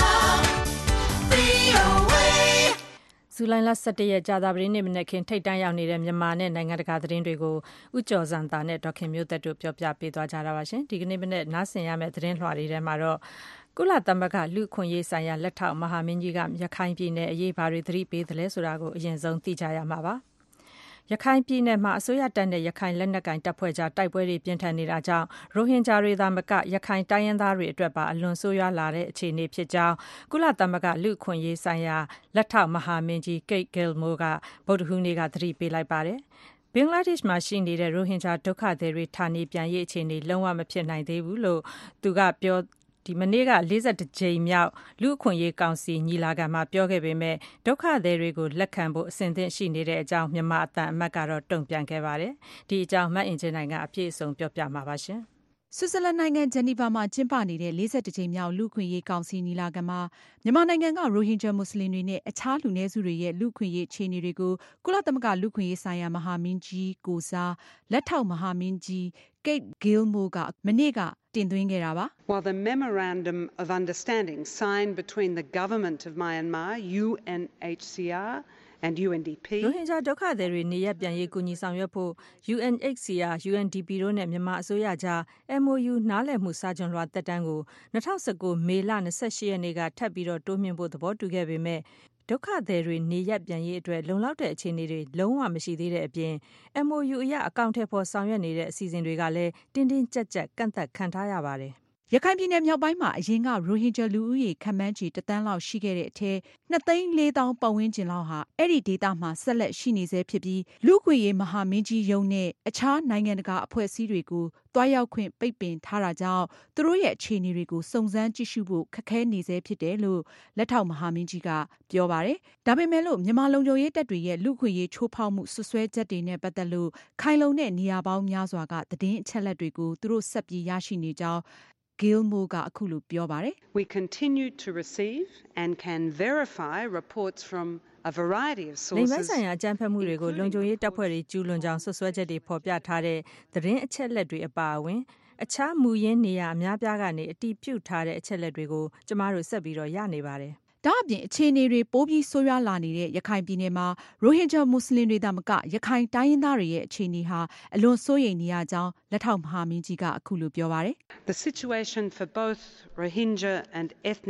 Speaker 7: V O A
Speaker 2: ဇူလိုင်လ၁၁ရက်ကြာသပတေးနေ့မနက်ခင်းထိပ်တန်းရောက်နေတဲ့မြန်မာနဲ့နိုင်ငံတကာသတင်းတွေကိုဥကျော်စံသာနဲ့ဒေါခင်မျိုးသက်တို့ပြောပြပေးသွားကြတာပါရှင်ဒီကနေ့မနေ့နားဆင်ရမယ့်သတင်းလွှာတွေထဲမှာတော့ကုလသမဂ္ဂလူ့ခွင့်ရေးဆိုင်ရာလက်ထောက်မဟာမင်းကြီးကရခိုင်ပြည်နယ်အရေးဘာတွေသတိပေးသလဲဆိုတာကိုအရင်ဆုံးသိကြရမှာပါရခိုင်ပြည်နယ်မှာအစိုးရတပ်နဲ့ရခိုင်လက်နက်ကိုင်တပ်ဖွဲ့ကြားတိုက်ပွဲတွေပြင်းထန်နေတာကြောင့်ရိုဟင်ဂျာတွေသာမကရခိုင်တိုင်းရင်းသားတွေအတွက်ပါအလွန်ဆိုးရွားလာတဲ့အခြေအနေဖြစ်ကြောင်းကုလသမဂ္ဂလူ့ခွင့်ရေးဆိုင်ရာလက်ထောက်မဟာမင်းကြီး Kate Gilmore ကဗုဒ္ဓဟူးနေ့ကသတိပေးလိုက်ပါတယ်ဘင်္ဂလားဒေ့ရှ်မှာရှိနေတဲ့ရိုဟင်ဂျာဒုက္ခသည်တွေဌာနေပြန်ရေးအခြေအနေလုံးဝမဖြစ်နိုင်သေးဘူးလို့သူကပြောဒီမနေ့က၄၁ကြိမ်မြောက်လူ့အခွင့်အရေးကောင်စီညီလာခံမှာပြောခဲ့ပေမဲ့ဒုက္ခသည်တွေကိုလက်ခံဖို့အဆင်သင့်ရှိနေတဲ့အကြောင်းမြန်မာအသံအမတ်ကတော့တုံ့ပြန်ခဲ့ပါတယ်။ဒီအကြောင်းမအင်ဂျင်နိုင်ကအပြည့်အစုံပြောပြမှာပါရှင်
Speaker 6: ။ဆွစ်ဇာလန်နိုင်ငံဂျနီဗာမှာကျင်းပနေတဲ့၄၁ကြိမ်မြောက်လူ့အခွင့်အရေးကောင်စီညီလာခံမှာမြန်မာနိုင်ငံကရိုဟင်ဂျာမွတ်စလင်တွေနဲ့အခြားလူနည်းစုတွေရဲ့လူ့အခွင့်အရေးအခြေအနေတွေကိုကုလသမဂ္ဂလူ့အခွင့်အရေးဆိုင်ရာမဟာမင်းကြီးကိုစားလက်ထောက်မဟာမင်းကြီး Kate Gilmore ကမနေ့ကတင်သွင်းခဲ့တာပါ။
Speaker 4: While the memorandum of understanding signed between the government of Myanmar, U N H C R and U N D P
Speaker 2: ရိုဟင်ဂျာဒုက္ခသည်တွေနေရပ်ပြန်ရေးကူညီဆောင်ရွက်ဖို့ U N H C R, U N D P တို့နဲ့မြန်မာအစိုးရကြား M O U နားလည်မှုစာချွန်လွှာသက်တမ်းကို၂၀၁၉မေလ၂၈ရက်နေ့ကထပ်ပြီးတော့တိုးမြှင့်ဖို့သဘောတူခဲ့ပေမဲ့ဒုက္ခသည်တွေနေရပ်ပြန်ရေးအတွက်လုံလောက်တဲ့အခြေအနေတွေလုံးဝမရှိသေးတဲ့အပြင် M O U အရအကောင့်ထဲပေါ်ဆောင်ရွက်နေတဲ့အစီအစဉ်တွေကလည်းတင်းတင်းကြပ်ကြပ်ကန့်သတ်ခံထားရပါတယ်
Speaker 6: ရခိုင်ပြည်နယ်မြောက်ပိုင်းမှာအရင်ကရိုဟင်ဂျာလူဦးရေခန့်မှန်းခြေတစ်သန်းလောက်ရှိခဲ့တဲ့အထဲနှစ်သိန်းလေးသောင်းပတ်ဝန်းကျင်လောက်ဟာအဲ့ဒီဒေသမှာဆက်လက်ရှိနေဆဲဖြစ်ပြီးလူ့အခွင့်အရေးမဟာမင်းကြီးရုံးနဲ့အခြားနိုင်ငံတကာအဖွဲ့အစည်းတွေကိုတွားရောက်ခွင့်ပိတ်ပင်ထားတာကြောင့်သူတို့ရဲ့အခြေအနေတွေကိုစုံစမ်းကြည့်ရှုဖို့ခက်ခဲနေဆဲဖြစ်တယ်လို့လက်ထောက်မဟာမင်းကြီးကပြောပါတယ်။ဒါပေမဲ့လို့မြန်မာလုံခြုံရေးတပ်တွေရဲ့လူ့အခွင့်အရေးချိုးဖောက်မှုဆွဆွဲချက်တွေနဲ့ပတ်သက်လို့ခိုင်လုံတဲ့နေရာပေါင်းများစွာကသတင်းအချက်အလက်တွေကိုသူတို့ဆက်ပြီးရရှိနေကြောင်းGilmore ကအခုလိုပြောပါတယ်
Speaker 4: We continue to receive and can verify reports from a variety of sources
Speaker 2: နိုင်ငံဆိုင်ရာအကြမ်းဖက်မှုတွေကိုလုံခြုံရေးတပ်ဖွဲ့တွေကျူးလွန်ကြောင်းဆွဆွဲချက်တွေဖော်ပြထားတဲ့သတင်းအချက်အလက်တွေအပါအဝင်အခြားမူရင်းနေရာအများပြားကနေအတည်ပြုထားတဲ့အချက်အလက်တွေကိုကျမတို့ဆက်ပြီးတော့ရနေပါတယ်
Speaker 6: ဒါအပြင်အခြေအနေတွေပိုပြီးဆိုးရွားလာနေတဲ့ရခိုင်ပြည်နယ်မှာရိုဟင်ဂျာမွတ်စလင်တွေသာမကရခိုင်တိုင်းရင်းသားတွေရဲ့အခြေအနေဟာအလွန်စိုးရိမ်နေရကြောင်းလက်ထောက်မဟာမင်းကြီးကအခုလိုပြောပါတယ်
Speaker 4: The situation for both Rohingya and ethnic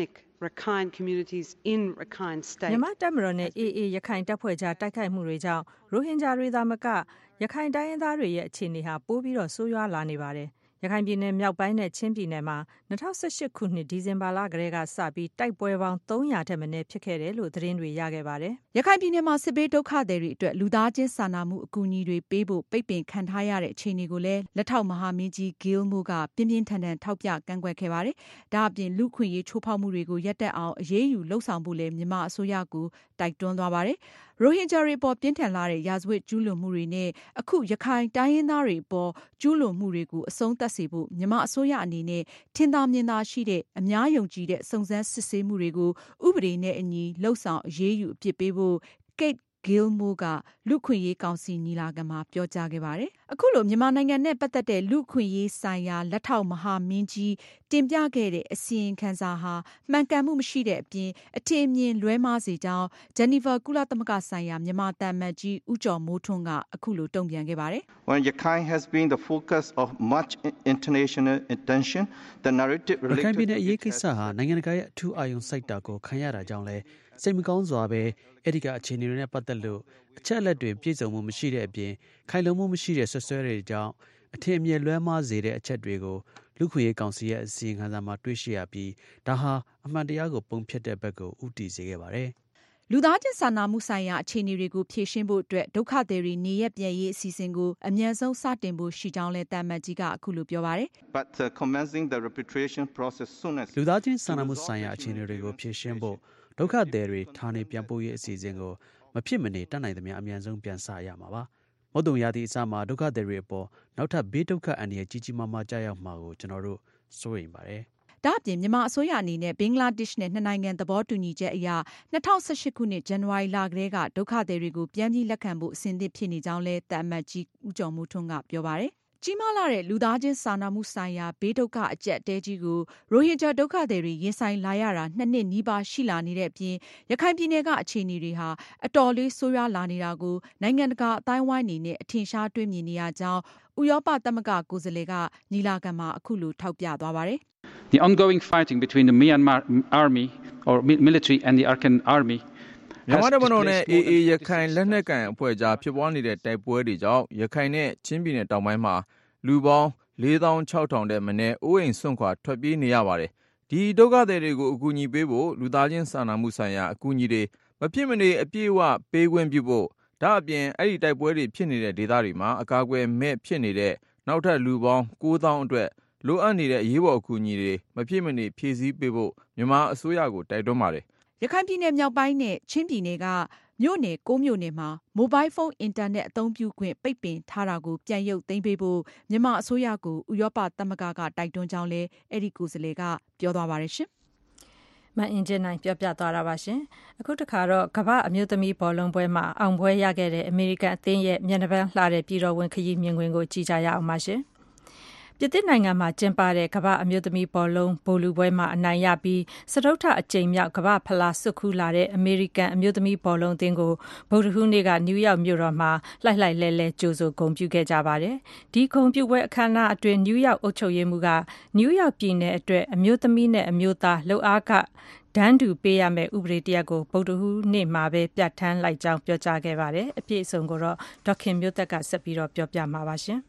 Speaker 4: Rakhine communities in Rakhine State.
Speaker 2: မြန်မာတပ်မတော်နဲ့ အေးအေးရခိုင်တပ်ဖွဲ့ကြားတိုက်ခိုက်မှုတွေကြောင့်ရိုဟင်ဂျာတွေသာမကရခိုင်တိုင်းရင်းသားတွေရဲ့အခြေအနေဟာပိုပြီးတော့ဆိုးရွားလာနေပါတယ်။ရခိုင်ပြည်နယ်မြောက်ပိုင်းနဲ့ချင်းပြည်နယ်မှာ၂၀၁၈ခုနှစ်ဒီဇင်ဘာလကတည်းကစပြီးတိုက်ပွဲပေါင်းသုံးရာထက်မနည်းဖြစ်ခဲ့တယ်လို့သတင်းတွေရခဲ့ပါတယ်။
Speaker 8: ရခိုင်ပြည်နယ်မှာစစ်ဘေးဒုက္ခသည်တွေအတွက်လူသားချင်းစာနာမှုအကူအညီတွေပေးဖို့ပိတ်ပင်ခံထားရတဲ့အခြေအနေကိုလည်းလက်ထောက်မဟာမင်းကြီး Gil Moore ကပြင်းပြင်းထန်ထန်ထောက်ပြကန့်ကွက်ခဲ့ပါတယ်။ဒါအပြင်လူ့ခွင့်ရေးချိုးဖောက်မှုတွေကိုရပ်တန့်အောင်အရေးယူလှုံ့ဆော်ဖို့လည်းမြန်မာအစိုးရကိုတိုက်တွန်းသွားပါတယ်။ရိုဟင်ဂျာတွေပေါ်ပြင်းထန်လာတဲ့ရာဇဝတ်ကျူးလွန်မှုတွေနဲ့အခုရခိုင်တိုင်းရင်းသားတွေပေါ်ကျူးလွန်မှုတွေကိုအဆုံးသတ်စေဖို့မြန်မာအစိုးရအနေနဲ့ထင်သာမြင်သာရှိတဲ့အများယုံကြည်တဲ့စုံစမ်းစစ်ဆေးမှုတွေကိုဥပဒေနဲ့အညီလှုံ့ဆော်အရေးယူအပြစ်ပေးဖို့ Kate Gil Moore ကလူ့ခွင့်ရေးကောင်စီညီလာခံမှာပြောကြားခဲ့ပါတယ်။အခုလိုမြန်မာနိုင်ငံနဲ့ပတ်သက်တဲ့လူ့ခွင့်ရေးဆိုင်ရာလက်ထောက်မဟာမင်းကြီးတင်ပြခဲ့တဲ့အစီရင်ခံစာဟာမှန်ကန်မှုမရှိတဲ့အပြင်အထင်အမြင်လွဲမှားစေကြောင်းဂျနီဗာကုလသမဂ္ဂဆိုင်ရာမြန်မာသံအမတ်ကြီးဦးကျော်မိုးထွန်းကအခုလိုတုံ့ပြန်ခဲ့ပါတယ်။
Speaker 9: When Rakhine has been the focus of much international attention, the narrative related
Speaker 10: ရခိုင်ပြည်နယ်အရေးကိစ္စဟာနိုင်ငံတကာရဲ့အထူးအာရုံစိုက်တာကိုခံရတာကြောင့်လဲစိတ်မကောင်းစွာပဲအဲ့ဒီကအခြေအနေတွေနဲ့ပတ်သက်လို့အချက်အလက်တွေပြည့်စုံမှုမရှိတဲ့အပြင်ခိုင်လုံမှုမရှိတဲ့ဆွဆွဲတွေကြောင့်အထင်အမြင်လွဲမှားစေတဲ့အချက်တွေကိုလူခွင့်ရေးကောင်စီရဲ့အစီရင်ခံစာမှာတွေ့ရှိရပြီးဒါဟာအမှန်တရားကိုပုံဖြတ်တဲ့ဘက်ကိုဦးတည်စေခဲ့ပါတယ်။
Speaker 8: လူသားချင်းစာနာမှုဆိုင်ရာအခြေအနေတွေကိုဖြေရှင်းဖို့အတွက်ဒုက္ခသည်တွေနေရပြန်ရေးအစီအစဉ်ကိုအမြန်ဆုံးစတင်ဖို့ရှိကြောင်းလဲတမန်ကြီးကအခုလိုပြောပါတယ်။
Speaker 9: But uh, commencing the repatriation process soon as
Speaker 10: လူသားချင်းစာနာမှုဆိုင်ရာအခြေအနေတွေကိုဖြေရှင်းဖို့ဒုက္ခသည်တွေဌာနေပြန်ပို့ရေးအစီအစဉ်ကိုမဖြစ်မနေတတ်နိုင်သမျှအမြန်ဆုံးပြန်စရမှာပါ။မုတ်တုံရာသီအစမှာဒုက္ခသည်တွေအပေါ်နောက်ထပ်ဘေးဒုက္ခအန္တရာယ်ကြီးကြီးမားမားကြာရောက်မှာကိုကျွန်တော်တို့စိုးရိမ်ပါတယ်။
Speaker 8: ဒါ့အပြင်မြန်မာအစိုးရအနေနဲ့ဘင်္ဂလားဒေ့ရှ်နဲ့နှစ်နိုင်ငံသဘောတူညီချက်အရ၂၀၁၈ခုနှစ်ဇန်နဝါရီလကတည်းကဒုက္ခသည်တွေကိုပြန်ပြီးလက်ခံဖို့အဆင်သင့်ဖြစ်နေကြောင်းလဲတအမတ်ကြီးဦးကျော်မိုးထွန်းကပြောပါတယ်။ကြီးမားလာတဲ့လူသားချင်းစာနာမှုဆိုင်ရာဘေးဒုက္ခအကျပ်အတဲကြီးကိုရိုဟင်ဂျာဒုက္ခသည်တွေရင်ဆိုင်လာရတာနှစ်နှစ်နီးပါးရှိလာနေတဲ့အပြင်ရခိုင်ပြည်နယ်ကအခြေအနေတွေဟာအတော်လေးဆိုးရွားလာနေတာကိုနိုင်ငံတကာအတိုင်းအဝိုင်းအနေနဲ့အထင်ရှားတွေ့မြင်နေရကြောင်းဥရောပသမဂ္ဂကိုယ်စားလှယ်ကညီလာခံမှာအခုလိုထောက်ပြသွားပါတယ်။
Speaker 11: The ongoing fighting between the Myanmar army or military and the Arakan army
Speaker 12: မြန်မာတပ်မတော်နဲ့ အေးအေး ရခိုင်လက်နက်ကိုင်အဖွဲ့ကြားဖြစ်ပွားနေတဲ့တိုက်ပွဲတွေကြောင့်ရခိုင်နဲ့ချင်းပြည်နယ်တောင်ပိုင်းမှာလူပေါင်းလေးသောင်းခြောက်ထောင်တဲ့မနည်းအိုးအိမ်စွန့်ခွာထွက်ပြေးနေရပါတယ်။ဒီဒုက္ခသည်တွေကိုအကူအညီပေးဖို့လူသားချင်းစာနာမှုဆိုင်ရာအကူအညီတွေမဖြစ်မနေအပြည့်အဝပေးခွင့်ပြုဖို့ဒါအပြင်အဲ့ဒီတိုက်ပွဲတွေဖြစ်နေတဲ့ဒေသတွေမှာအကာအကွယ်မဲ့ဖြစ်နေတဲ့နောက်ထပ်လူပေါင်းကိုးသောင်းအတွက်လိုအပ်နေတဲ့အရေးပေါ်အကူအညီတွေမဖြစ်မနေဖြည့်ဆည်းပေးဖို့မြန်မာအစိုးရကိုတိုက်တွန်းပါတယ်
Speaker 8: ။ရခိုင်ပြည်နယ်မြောက်ပိုင်းနဲ့ချင်းပြည်နယ်ကမြို့နယ်ကိုးမြို့နယ်မှာမိုဘိုင်းဖုန်းအင်တာနက်အသုံးပြုခွင့်ပိတ်ပင်ထားတာကိုပြန်ရုပ်သိမ်းပေးဖို့မြန်မာအစိုးရကိုဥရောပသမဂ္ဂကတိုက်တွန်းကြောင်းလဲအဲ့ဒီကိုယ်စားလှယ်ကပြောသွားပါတယ်ရှင်
Speaker 2: ။မအင်ဂျင်နိုင်ပြောပြသွားတာပါရှင်။အခုတခါတော့ကမ္ဘာအမျိုးသမီးဘောလုံးပွဲမှာအောင်ပွဲရခဲ့တဲ့အမေရိကန်အသင်းရဲ့မျက်နှာပန်းလှတဲ့ပြည်တော်ဝင်ခရီးမြင်ကွင်းကိုကြည့်ကြရအောင်ပါရှင်။ပြင်သစ်နိုင်ငံမှာကျင်းပတဲ့ကမ္ဘာအမျိုးသမီးဘောလုံးဗိုလ်လုပွဲမှာအနိုင်ရပြီးစတုတ္ထအကြိမ်မြောက်ကမ္ဘာဖလားဆွတ်ခူးလာတဲ့အမေရိကန်အမျိုးသမီးဘောလုံးအသင်းကိုဗုဒ္ဓဟူးနေ့ကနယူးယောက်မြို့တော်မှာလှိုက်လှိုက်လဲလဲကြိုဆိုဂုဏ်ပြုခဲ့ကြပါတယ်။ဒီဂုဏ်ပြုပွဲအခမ်းအနားအတွင်းနယူးယောက်အုပ်ချုပ်ရေးမှူးကနယူးယောက်ပြည်နယ်အတွက်အမျိုးသမီးနဲ့အမျိုးသားလှုပ်အားကဒန်းတူပေးရမယ့်ဥပဒေတရက်ကိုဗုဒ္ဓဟူးနေ့မှာပဲပြဋ္ဌာန်းလိုက်ကြောင်းပြောကြားခဲ့ပါတယ်။အပြည့်အစုံကိုတော့ဒေါက်ခင်မျိုးသက်ကဆက်ပြီးတော့ပြောပြမှာပါရှင်။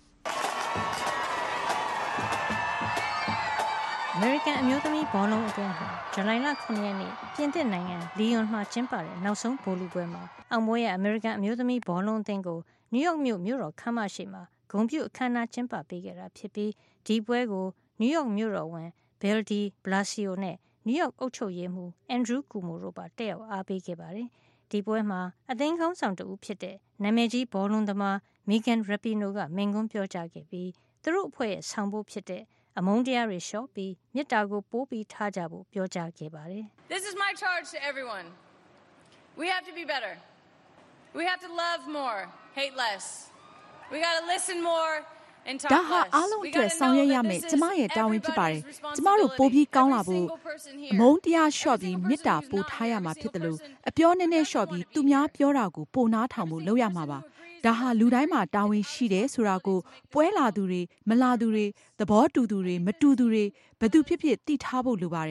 Speaker 5: အမေရိကန်အမျိုးသမီးဘောလုံးအသင်းဟာဇူလိုင်လခုနှစ်ရက်နေ့ပြင်သစ်နိုင်ငံလီယွန်မှာကျင်းပတဲ့နောက်ဆုံးဗိုလ်လုပွဲမှာအောင်ပွဲရအမေရိကန်အမျိုးသမီးဘောလုံးအသင်းကိုနယူးယောက်မြို့မြို့တော်ခမ်းမရှိမှာဂုဏ်ပြုအခမ်းအနားကျင်းပပေးခဲ့တာဖြစ်ပြီးဒီပွဲကိုနယူးယောက်မြို့တော်ဝန်ဘယ်လ်ဒီဘလာစီယိုနဲ့နယူးယောက်အုပ်ချုပ်ရေးမှူးအန်ဒရူးကူမိုတို့ပါတက်ရောက်အားပေးခဲ့ပါတယ်။ဒီပွဲမှာအသင်းခေါင်းဆောင်တဦးဖြစ်တဲ့နာမည်ကြီးဘောလုံးသမားမီဂန်ရပီနိုကမိန့်ခွန်းပြောကြားခဲ့ပြီးသူတို့အဖွဲ့ရဲ့ဆောင်ဖို့ဖြစ်တဲ့အမုန်းတရားတွေလျှော့ပြီးမေတ္တာကိုပိုးပြီးထားကြဖို့ပြောကြားခဲ့ပါတယ်။
Speaker 13: This is my charge to everyone. We have to be better. We have to love more, hate less. We got to listen more and talk less.
Speaker 8: ဒါဟာအားလုံးအတွက်ဆောင်ရွက်ရမယ်ကျမရဲ့တာဝန်ဖြစ်ပါတယ်။ကျမတို့ပိုပြီးကောင်းလာဖို့အမုန်းတရားလျှော့ပြီးမေတ္တာပို့ထားရမှာဖြစ်တယ်လို့အပြောနည်းနည်းလျှော့ပြီးသူများပြောတာကိုပိုနားထောင်ဖို့လုပ်ရမှာပါ။ဒါဟာလူတိုင်းမှာတာဝန်ရှိတယ်ဆိုတာကိုပွဲလာသူတွေမလာသူတွေသဘောတူသူတွေမတူသူတွေဘယ်သူဖြစ်ဖြစ်သိထားဖို့လိုပါတယ်။တ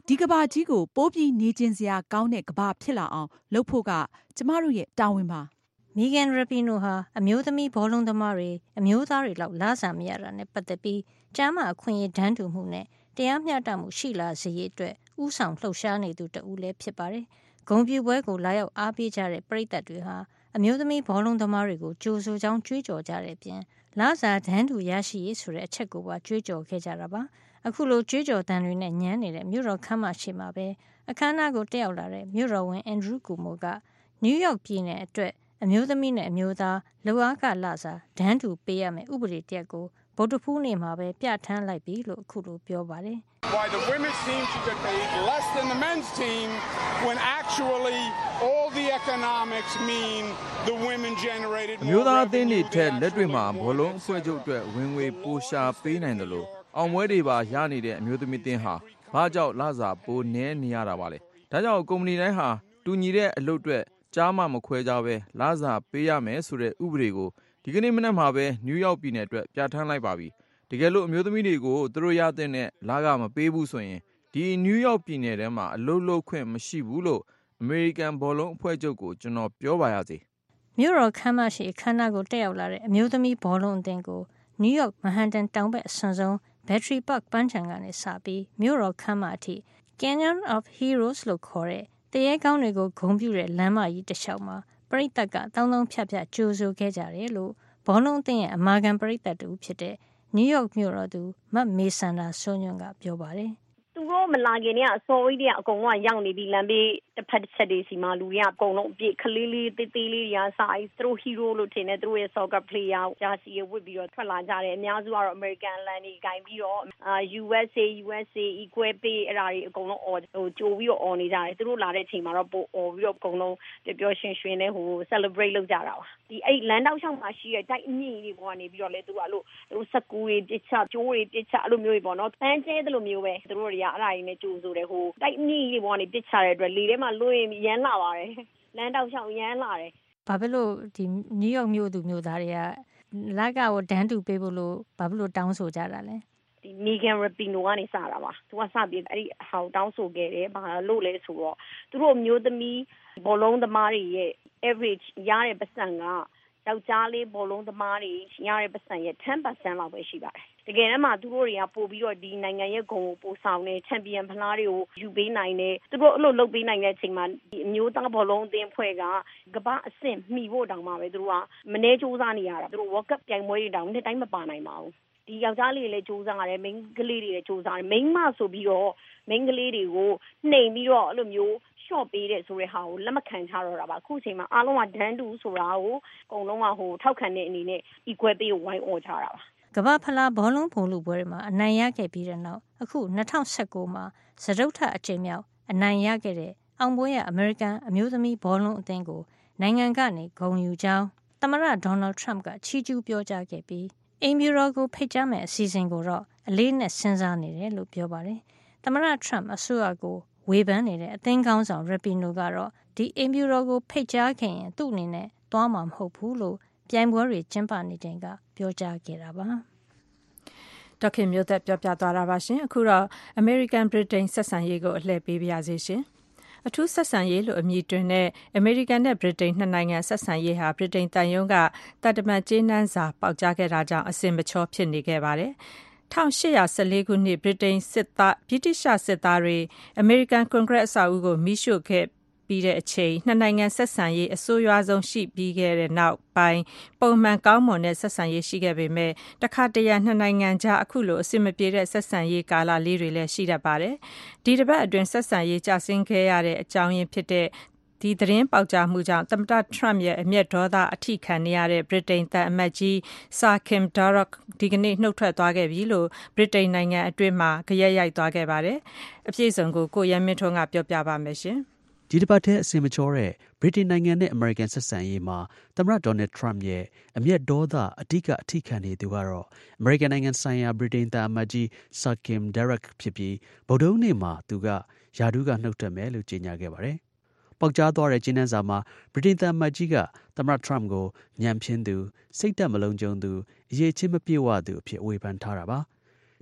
Speaker 8: ဒီကဘာကြီးကိုပိုးပြီးနေကျင်စရာကောင်းတဲ့ကဘာဖြစ်လာအောင်လုပ်ဖို့ကကျမတို့ရဲ့တာဝန်ပါ
Speaker 5: မီဂန်ရပီနိုဟာအမျိုးသမီးဘောလုံးသမားတွေအမျိုးသားတွေလောက်လာစားမရတာနဲ့ပတ်သက်ပြီးကျမ်းမာအခွင့်အရေးတန်းတူမှုနဲ့တရားမျှတမှုရှိလာစေရေးအတွက်ဥဆောင်လှုပ်ရှားနေသူတဦးလည်းဖြစ်ပါတယ်။ဂုဏ်ပြုပွဲကိုလာရောက်အားပေးကြတဲ့ပရိသတ်တွေဟာအမျိုးသမီးဘောလုံးသမားတွေကိုကြိုဆိုကြောင်းကြွေးကြော်ကြတဲ့အပြင်လာစားတန်းတူရရှိရေးဆိုတဲ့အချက်ကိုပါကြွေးကြော်ခဲ့ကြတာပါ။အခုလိုကြွေးကြော်တန်တွေနဲ့ညမ်းနေတဲ့မြို့တော်ခမ်းမရှိမှာပဲအခမ်းအနားကိုတက်ရောက်လာတဲ့မြို့တော်ဝန်အန်ဒရူးကူမိုကနယူးယောက်ပြည်နယ်အတွက်အမျိုးသမီးနဲ့အမျိုးသားလူအားကလစားဒန်းတူပေးရမယ်ဥပဒေတရက်ကိုဗုဒ္ဓဖူးနေ့မှာပဲပြဋ္ဌာန်းလိုက်ပြီလို့အခုလိုပြောပါတယ်။
Speaker 14: Why the women's team should get paid less than the men's team when actually all the economics mean the women generated more.
Speaker 12: အမျိုးသားအသင်းတွေထက်လက်တွေ့မှာဘောလုံးအဖွဲ့ချုပ်အတွက်ဝင်ငွေပိုရှာပေးနိုင်တယ်လို့အောင်ပွဲတွေပါရနေတဲ့အမျိုးသမီးအသင်းဟာဘာကြောင့်လစာပိုနည်းနေရတာပါလဲ။ဒါကြောင့်ကုမ္ပဏီတိုင်းဟာတူညီတဲ့အလုပ်အတွက်ကြားမှမခွဲကြပဲလစာပေးရမယ်ဆိုတဲ့ဥပဒေကိုဒီကနေ့မနက်မှာပဲနယူးယောက်ပြည်နယ်အတွက်ပြဋ္ဌာန်းလိုက်ပါပြီ။တကယ်လို့အမျိုးသမီးတွေကိုသူတို့ရတဲ့နဲ့လကမပေးဘူးဆိုရင်ဒီနယူးယောက်ပြည်နယ်ထဲမှာအလုပ်လုပ်ခွင့်မရှိဘူးလို့အမေရိကန်ဘောလုံးအဖွဲ့ချုပ်ကိုကျွန်တော်ပြောပါရစေ
Speaker 5: ။မြို့တော်ခမ်းမရှိအခမ်းအနားကိုတက်ရောက်လာတဲ့အမျိုးသမီးဘောလုံးအသင်းကိုနယူးယောက်မဟန်တန်တောင်ဘက်အစွန်ဆုံး Battery Park ပန်းခြံကနေစပြီးမြို့တော်ခမ်းမအထိ Canyon of Heroes လို့ခေါ်တဲ့တရေကောင်းတွေကိုဂုဏ်ပြုတဲ့လမ်းမကြီးတစ်လျှောက်မှာပရိသတ်ကတောင်းတောင်းဖြတ်ဖြတ်ကြိုးဆိုခဲ့ကြတယ်လို့ဘောလုံးအသင်းရဲ့အမာခံပရိသတ်တူဖြစ်တဲ့နယူးယောက်မြို့တော်သူမတ်မေဆန်ဒါဆိုညွန့်ကပြောပါတယ်
Speaker 15: သူတို့မလာခင်ကအစောကြီးတွေကအကုန်လုံးရောက်နေပြီလမ်းဘေးတစ်ဖက်တစ်ချက်တွေစီမှာလူတွေကအကုန်လုံးအပြည့်ခလေးလေးတေးသေးလေးတွေကစာရေးသူတို့ hero လို့ထင်တယ်သူတို့ရဲ့ soccer player ဂျာစီဝတ်ပြီးတော့ထွက်လာကြတယ်အများစုကတော့ American လန်တွေဂိုင်းပြီးတော့ U S A U S A equal pay အဲ့ဒါတွေအကုန်လုံးအော်ဟိုကြိုပြီးတော့အော်နေကြတယ်သူတို့လာတဲ့အချိန်မှာတော့ပိုအော်ပြီးတော့အကုန်လုံးပျော်ပျော်ရွှင်ရွှင်နဲ့ဟို celebrate လုပ်ကြတာပါဒီအဲ့လမ်းတောက်လျှောက်မှာရှိတဲ့တိုက်အမြင့်တွေပေါ်ကနေပြီးတော့လေသူကအဲ့လိုသူတို့စကူတွေပြစ်ချကျိုးတွေပြစ်ချအဲ့လိုမျိုးတွေပေါ့နော်ပန်းကျဲတယ်လို့မျိုးပဲသူတို့တွေကအဲ့ဒါတွေနဲ့ကြိုဆိုတယ်ဟိုတိုက်အမြင့်တွေပေါ်ကနေပြစ်ချတဲ့အတွက်လေထဲမှာလွှင့်ရမ်းလာပါတယ်လမ်းတောက်လျှောက်ရမ်းလာတယ်
Speaker 5: ဘာဖြစ်လို့ဒီနယူးယောက်မြို့သူမြို့သားတွေကလက်ကကိုဒန်းတူပေးဖို့လို့ဘာဖြစ်လို့တောင်းဆိုကြတာလဲ
Speaker 15: ဒီမီဂန်ရပီနိုကနေစတာပါသူကစပြီးအဲ့ဒီဟောက်တောင်းဆိုခဲ့တယ်ဘာလို့လဲဆိုတော့သူတို့မျိုးသမီးဘောလုံးသမားတွေရဲ့ average ရတဲ့ပတ်စံကယောက်ျားလေးဘောလုံးသမားတွေရတဲ့ပတ်စံရဲ့ ten percent လောက်ပဲရှိပါတယ်တကယ်တမ်းမှာသူတို့တွေကပို့ပြီးတော့ဒီနိုင်ငံရဲ့ဂုဏ်ကိုပို့ဆောင်နေချန်ပီယံဖလားတွေကိုယူပေးနိုင်တယ်သူတို့အဲ့လိုလုပ်ပေးနိုင်တဲ့အချိန်မှာဒီအမျိုးသားဘောလုံးအသင်းဖွဲ့ကကမ္ဘာအဆင့်မှီဖို့တောင်မှပဲသူတို့ကမနေစူးစမ်းနေရတာသူတို့ World Cup ပြိုင်ပွဲတွေတောင်နှစ်တိုင်းမပါနိုင်ပါဘူးဒီယောက်ျားလေးတွေလည်းစူးစမ်းရတယ်မိန်းကလေးတွေလည်းစူးစမ်းတယ်မိန်းမဆိုပြီးတော့မိန်းကလေးတွေကိုနှိမ်ပြီးတော့အဲ့လိုမျိုးရှော့ပေးတဲ့ဆိုတဲ့ဟာကိုလက်မခံချတော့တာပါအခုအချိန်မှာအားလုံးကဒန်းတူဆိုတာကိုအကုန်လုံးကဟိုထောက်ခံတဲ့အနေနဲ့ equal pay ကိုဝိုင်းអော်ကြတာပါ
Speaker 5: ကမ္ဘာဖလားဘောလုံးပုံလူပွဲတွေမှာအနိုင်ရခဲ့ပြီးတဲ့နောက်အခု၂၀၁၉မှာစတုတ္ထအကြိမ်မြောက်အနိုင်ရခဲ့တဲ့အောင်ပွဲရအမေရိကန်အမျိုးသမီးဘောလုံးအသင်းကိုနိုင်ငံကနေဂုဏ်ယူကြောင်းသမ္မတဒေါ်နယ်ထရမ့်ကချီးကျူးပြောကြားခဲ့ပြီးအိမ်ဖြူတော်ကိုဖိတ်ကြားမဲ့အစီအစဉ်ကိုတော့အလေးနဲ့စဉ်းစားနေတယ်လို့ပြောပါတယ်သမ္မတထရမ့်အစိုးရကိုဝေဖန်နေတဲ့အသင်းကောင်းဆောင်ရပီနိုကတော့ဒီအိမ်ဖြူတော်ကိုဖိတ်ကြားခင်ရင်သူ့အနေနဲ့သွားမှာမဟုတ်ဘူးလို့ပြိုင်ပွဲတွေကျင်းပနေချိန်ကပြောကြားခဲ့တာပါ
Speaker 2: ဒေါခင်မျိုးသက်ပြောပြသွားတာပါရှင်အခုတော့ American Britain ဆက်ဆံရေးကိုအလှည့်ပေးပါရစေရှင်အထူးဆက်ဆံရေးလို့အမည်တွင်တဲ့ American နဲ့ Britain နှစ်နိုင်ငံဆက်ဆံရေးဟာ Britain တန်ယုံကတတ်တမန်ကျေးနန်းစာပေါက်ကြားခဲ့တာကြောင့်အစင်မချောဖြစ်နေခဲ့ပါတယ်၁၈၁၄ခုနှစ်ဗြိတိန်စစ်သားဗြိတိရှစစ်သားတွေအမေရိကန်ကွန်ဂရက်အဆောက်အဦကိုမိရှို့ခဲ့ပြီးတဲ့အချိန်နှစ်နိုင်ငံဆက်ဆံရေးအဆိုးရွားဆုံးရှိပြီးခဲ့တဲ့နောက်ပိုင်းပုံမှန်ကောင်းမွန်တဲ့ဆက်ဆံရေးရှိခဲ့ပေမဲ့တခါတရံနှစ်နိုင်ငံကြားအခုလိုအဆင်မပြေတဲ့ဆက်ဆံရေးကာလလေးတွေလည်းရှိတတ်ပါတယ်ဒီတစ်ပတ်အတွင်းဆက်ဆံရေးကျဆင်းခဲ့ရတဲ့အကြောင်းရင်းဖြစ်တဲ့ဒီသတင်းပေါက်ကြားမှုကြောင့်သမ္မတထရမ့်ရဲ့အမျက်ဒေါသအထိခံနေရတဲ့ဗြိတိန်သံအမတ်ကြီးဆာကင်ဒါရော့ဒီကနေ့နှုတ်ထွက်သွားခဲ့ပြီလို့ဗြိတိန်နိုင်ငံအတွင်းမှာကြရက်ရိုက်သွားခဲ့ပါတယ်အပြည့်စုံကိုကိုရဲမင်းထွန်းကပြောပြပါမယ်ရှင်
Speaker 10: ဒီတစ်ပတ်ထဲအစင်မချောတဲ့ဗြိတိန်နိုင်ငံနဲ့အမေရိကန်ဆက်ဆံရေးမှာသမ္မတဒေါ်နယ်ထရမ့်ရဲ့အမျက်ဒေါသအဓိကအထိခံနေသူကတော့အမေရိကန်နိုင်ငံဆိုင်ရာဗြိတိန်သံအမတ်ကြီးဆာကင်ဒါရက်ဖြစ်ပြီးဗုဒ္ဓဟူးနေ့မှာသူကယာဒူးကနှုတ်ထွက်မယ်လို့ကြေညာခဲ့ပါတယ်ပေါက်ကြားသွားတဲ့ကျင်းနှန်းစာမှာဗြိတိန်သံအမတ်ကြီးကသမ္မတထရမ့်ကိုညံဖြင်းသူစိတ်တက်မလုံးကျုံသူအရေးချင်းမပြေဝသူအဖြစ်ဝေဖန်ထားတာပါဒီ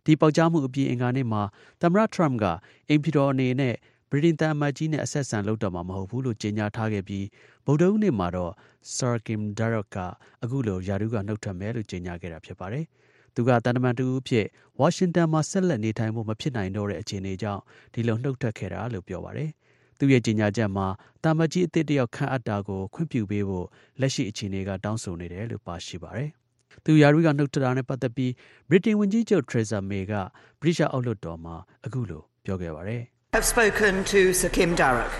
Speaker 10: ဒီပေါက်ကြားမှုအပြင်အင်္ဂါနေ့မှာသမ္မတထရမ့်ကအိမ်ဖြူတော်အနေနဲ့ဗြိတိန်သံအမတ်ကြီးနဲ့အဆက်အဆံလုပ်တော့မှာမဟုတ်ဘူးလို့ကြေညာထားခဲ့ပြီးဗုဒ္ဓဟူးနေ့မှာတော့ Sir Kim Darroch ကအခုလိုယာဒူးကနှုတ်ထွက်မယ်လို့ကြေညာခဲ့တာဖြစ်ပါတယ်။သူကတန်တမန်တူအဖြစ်ဝါရှင်တန်မှာဆက်လက်နေထိုင်ဖို့မဖြစ်နိုင်တော့တဲ့အခြေအနေကြောင့်ဒီလိုနှုတ်ထွက်ခဲ့တာလို့ပြောပါတယ်။သူရဲ့ကြေညာချက်မှာတာမတ်ကြီးအသစ်တယောက်ခန့်အပ်တာကိုခွင့်ပြုပေးဖို့လက်ရှိအခြေအနေကတောင်းဆိုနေတယ်လို့ပါရှိပါတယ်။သူယာဒူးကနှုတ်ထွက်တာနဲ့ပတ်သက်ပြီးဗြိတိန်ဝန်ကြီးချုပ် Theresa May ကဗြိတိန်အောက်လွှတ်တော်မှာအခုလိုပြောခဲ့ပါတယ်။
Speaker 16: I have spoken to Sir Kim Darroch.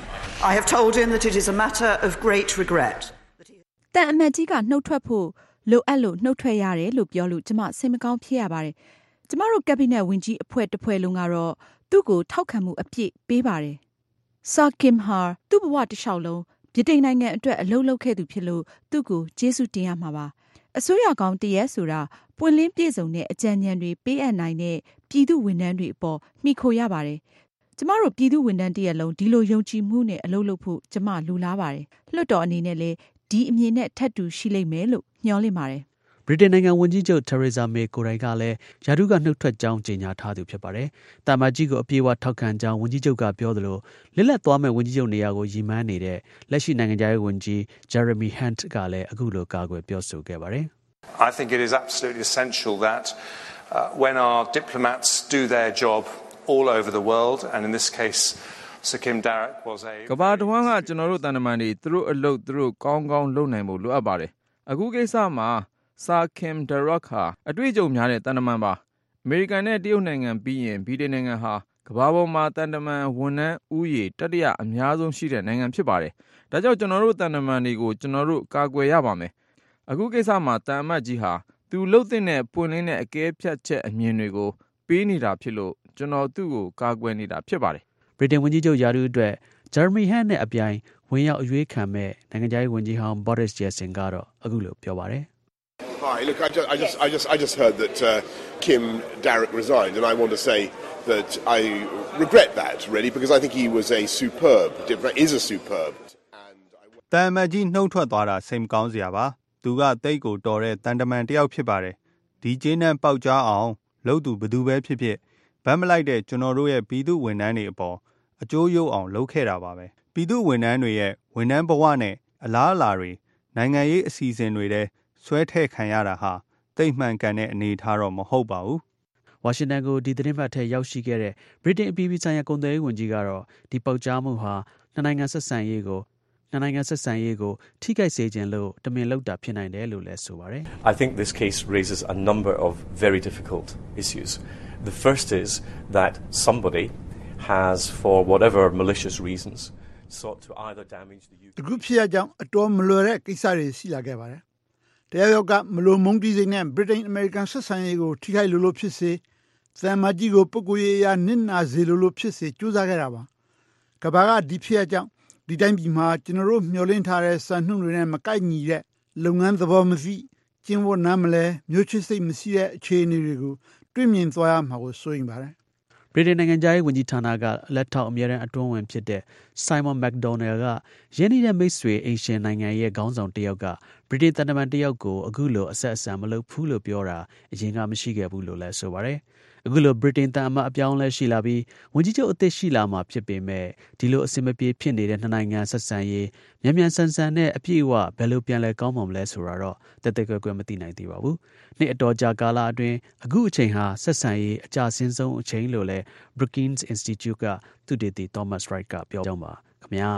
Speaker 16: I have told him that it is a matter of great regret.
Speaker 8: တန်အမတ်ကြီးကနှုတ်ထွက်ဖို့လိုအပ်လို့နှုတ်ထွက်ရတယ်လို့ပြောလို့ကျမစိတ်မကောင်းဖြစ်ရပါတယ်။ကျမတို့ကက်ဘိနက်ဝန်ကြီးအဖွဲ့တစ်ဖွဲ့လုံးကတော့သူ့ကိုထောက်ခံမှုအပြည့်ပေးပါတယ်။ Sir Kim ဟာသူ့ဘဝတစ်လျှောက်လုံးဗြိတိန်နိုင်ငံအတွက်အလုပ်လုပ်ခဲ့သူဖြစ်လို့သူ့ကိုကျေးဇူးတင်ရမှာပါ။အစိုးရကောင်းတရက်ဆိုတာပွင့်လင်းပြည့်စုံတဲ့အကြံဉာဏ်တွေပေးအပ်နိုင်တဲ့ပြည်သူဝန်ထမ်းတွေအပေါ်မှီခိုရပါတယ်။ကျမတို့ပြည်သူဝန်ထမ်းတရက်လုံးဒီလိုယုံကြည်မှုနဲ့အလုပ်လုပ်ဖို့ကျမလိုလားပါတယ်။လွှတ်တော်အနေနဲ့လည်းဒီအမြင်နဲ့ထပ်တူရှိလိမ့်မယ်လို့မျှော်လင့်ပါတယ်
Speaker 10: ဗြိတိန်နိုင်ငံဝန်ကြီးချုပ် Theresa May ကိုယ်တိုင်ကလည်းယာဒူးကနှုတ်ထွက်ကြောင်းကြေညာထားသူဖြစ်ပါတယ်။တာမတ်ကြီးကိုအပြေအဝထောက်ခံကြောင်းဝန်ကြီးချုပ်ကပြောသလိုလစ်လက်သွားမဲ့ဝန်ကြီးချုပ်နေရာကိုရည်မှန်းနေတဲ့လက်ရှိနိုင်ငံခြားရေးဝန်ကြီး Jeremy Hunt ကလည်းအခုလိုကာကွယ်ပြောဆိုခဲ့ပါတယ်
Speaker 17: ။ I think it is absolutely essential that uh, when our diplomats do their job all over the world and in this case Sir Kim Darroch was a
Speaker 12: ကမ္ဘာတစ်ဝန်းကကျွန်တော်တို့တန်တမန်တွေသူတို့အလုပ်သူတို့ကောင်းကောင်းလုပ်နိုင်ဖို့လိုအပ်ပါတယ်။အခုကိစ္စမှာ Sir Kim Darroch ဟာအတွေ့အကြုံများတဲ့တန်တမန်ပါ။အမေရိကန်နဲ့တရုတ်နိုင်ငံပြီးရင်ဗြိတိန်နိုင်ငံဟာကမ္ဘာပေါ်မှာတန်တမန်ဝန်ထမ်းဦးရေတတိယအများဆုံးရှိတဲ့နိုင်ငံဖြစ်ပါတယ်။ဒါကြောင့်ကျွန်တော်တို့တန်တမန်တွေကိုကျွန်တော်တို့ကာကွယ်ရပါမယ်။အခုကိစ္စမှာတန်အမတ်ကြီးဟာသူလှုပ်တဲ့နဲ့ပွင့်လင်းတဲ့အကဲဖြတ်ချက်အမြင်တွေကိုပေးနေတာဖြစ်လို့ကျွန်တော်သူ့ကိုကာကွယ်နေတာဖြစ်ပါတယ်
Speaker 10: ဗြိတိန်ဝန်ကြီးချုပ်ယာဒူးအတွက် Jeremy Hunt နဲ့အပြိုင်ဝင်ရောက်အရွေးခံမဲ့နိုင်ငံခြားရေးဝန်ကြီးဟောင်း Boris Johnson ကတော့အခုလိုပြောပါတယ်
Speaker 18: ။ Hi, look, I just, I just, I just, I just heard that uh, Kim Darroch resigned, and I want to say that I regret that really because I think he was a superb, is a superb.
Speaker 19: တန်မကြီးနှုတ်ထွက်သွားတာစိတ်မကောင်းစရာပါ။သူကတိတ်ကိုတော်တဲ့တန်တမန်တယောက်ဖြစ်ပါတယ်။ဒီကျေးနှံပေါက်ကြားအောင်လုပ်သူဘယ်သူပဲဖြစ်ဖြစ်ဗတ်မလိုက်တဲ့ကျွန်တော်တို့ရဲ့ပြည်သူဝန်ထမ်းတွေအပေါ်အကျိုးရုပ်အောင်လုပ်ခဲ့တာပါပဲပြည်သူဝန်ထမ်းတွေရဲ့ဝန်ထမ်းဘဝနဲ့အလားအလာတွေနိုင်ငံရေးအစီအစဉ်တွေတဲ့ဆွဲထည့်ခံရတာဟာတိတ်မှန်ကန်တဲ့အနေအထားတော့မဟုတ်ပါဘူး
Speaker 10: ဝါရှင်တန်ကိုဒီသတင်းပတ်ထဲရောက်ရှိခဲ့တဲ့ဗြိတိန်အပြည်ပြည်ဆိုင်ရာကုန်သွယ်ရေးဝန်ကြီးကတော့ဒီပေါက်ကြားမှုဟာနှစ်နိုင်ငံဆက်ဆံရေးကိုနှစ်နိုင်ငံဆက်ဆံရေးကိုထိခိုက်စေခြင်းလို့တမင်လောက်တာဖြစ်နိုင်တယ်လို့လည်းဆိုပါတယ်
Speaker 20: I think this case raises a number of very difficult issues. The first is that somebody has, for whatever malicious reasons, sought to either damage the U K.
Speaker 3: အခုဖြစ်ရကြောင်းအတော်မလွယ်တဲ့ကိစ္စတွေရှိလာခဲ့ပါတယ်။တရားရောက်ကမလိုမုန်းတီးစိတ်နဲ့ဗြိတိန်အမေရိကန်ဆက်ဆံရေးကိုထိခိုက်လို့လို့ဖြစ်စေသံမကြီးကိုပုဂ္ဂိုလ်ရေးအရနစ်နာစေလို့လို့ဖြစ်စေကြိုးစားခဲ့တာပါ။ကဘာကဒီဖြစ်ရကြောင်းဒီတိုင်းပြည်မှာကျွန်တော်တို့မျှော်လင့်ထားတဲ့စံနှုန်းတွေနဲ့မကိုက်ညီတဲ့လုပ်ငန်းသဘောမရှိကျင်းဝတ်နားမလဲမျိုးချစ်စိတ်မရှိတဲ့အခြေအနေတွေကိုတွေ့မြင်သွားရမှာကိုစိုးရိမ်ပါတယ်
Speaker 10: ဗြိတိန်နိုင်ငံသားရေးဝန်ကြီးဌာနကလက်ထောက်အမြဲတမ်းအတွင်းဝင်ဖြစ်တဲ့ Simon McDonnell ကရင်းနှီးတဲ့မိတ်ဆွေအိမ်ရှင်နိုင်ငံရဲ့ခေါင်းဆောင်တစ်ယောက်ကဗြိတိန်တန်တမန်တစ်ယောက်ကိုအခုလိုအဆက်အဆံမလုပ်ဘူးလို့ပြောတာအရင်ကမရှိခဲ့ဘူးလို့လည်းဆိုပါတယ်အခုလိုဗြိတိန်တန်အမတ်အပြောင်းလဲရှိလာပြီးဝန်ကြီးချုပ်အသစ်ရှိလာမှာဖြစ်ပေမဲ့ဒီလိုအဆင်မပြေဖြစ်နေတဲ့နှစ်နိုင်ငံဆက်ဆံရေးမြန်မြန်ဆန်ဆန်နဲ့အပြည့်အဝဘယ်လိုပြန်လဲကောင်းမှမလဲဆိုတာတော့တက်တက်ကွယ်ကွယ်မသိနိုင်သေးပါဘူးနေ့အတော်ကြာကာလအတွင်းအခုအချိန်ဟာဆက်ဆံရေးအကျဆင်းဆုံးအချိန်လို့လဲ Brookings Institute ကသုတေသီ Thomas Wright ကပြောကြပါခင်ဗျာ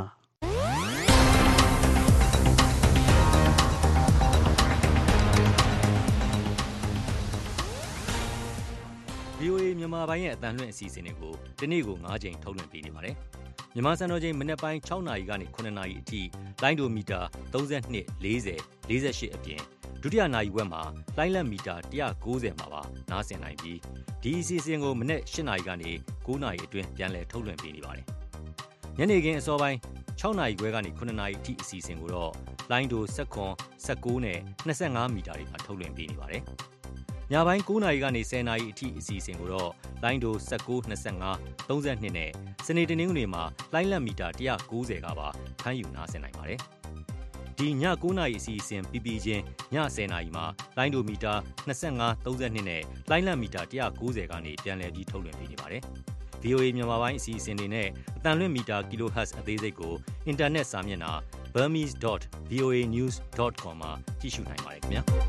Speaker 21: ဗီအိုအေမြန်မာပိုင်းရဲ့အသံလွှင့်အစီအစဉ်တွေကိုဒီနေ့ကို၅ချိန်ထုတ်လွှင့်ပေးနေပါတယ်။မြန်မာစံတော်ချိန်မနက်ပိုင်း၆နာရီကနေ၇နာရီအထိလိုင်းဒိုမီတာ၃၂ ၄၀ ၄၈အပြင်ဒုတိယနာရီဝက်မှာလိုင်းလက်မီတာ၁၉၀မှာပါနားဆင်နိုင်ပြီးဒီအစီအစဉ်ကိုမနက်၈နာရီကနေ၉နာရီအတွင်းပြန်လည်ထုတ်လွှင့်ပေးနေပါတယ်။ညနေခင်းအစောပိုင်း၆နာရီခွဲကနေ၇နာရီအထိအစီအစဉ်ကိုတော့လိုင်းဒို၁၇ ၁၉နဲ့၂၅မီတာတွေမှာထုတ်လွှင့်ပေးနေပါတယ်။ညပိုင်း၉နာရီကနေ၁၀နာရီအထိအစီအစဉ်ကိုတော့လိုင်းဒို၁၉ ၂၅ ၃၂နဲ့စနေတနင်္ဂနွေမှာလိုင်းလက်မီတာ၁၉၀ကပါဖမ်းယူနားဆင်နိုင်ပါတယ်။ဒီည9နာရီအစီအစဉ်ပြီးပြီးချင်းည10နာရီမှာလိုင်းဒိုမီတာ25 32နဲ့လိုင်းလံမီတာone ninetyကနေပြန်လည်ပြီးထုတ်လွှင့်ပေးနေပါတယ်။ V O A မြန်မာပိုင်းအစီအစဉ်တွေနဲ့အတန်လွင့်မီတာ kilohertz အသေးစိတ်ကိုအင်တာနက်စာမျက်နှာ burmese dot voa news dot com မှာကြည့်ရှုနိုင်ပါတယ်ခင်ဗျာ။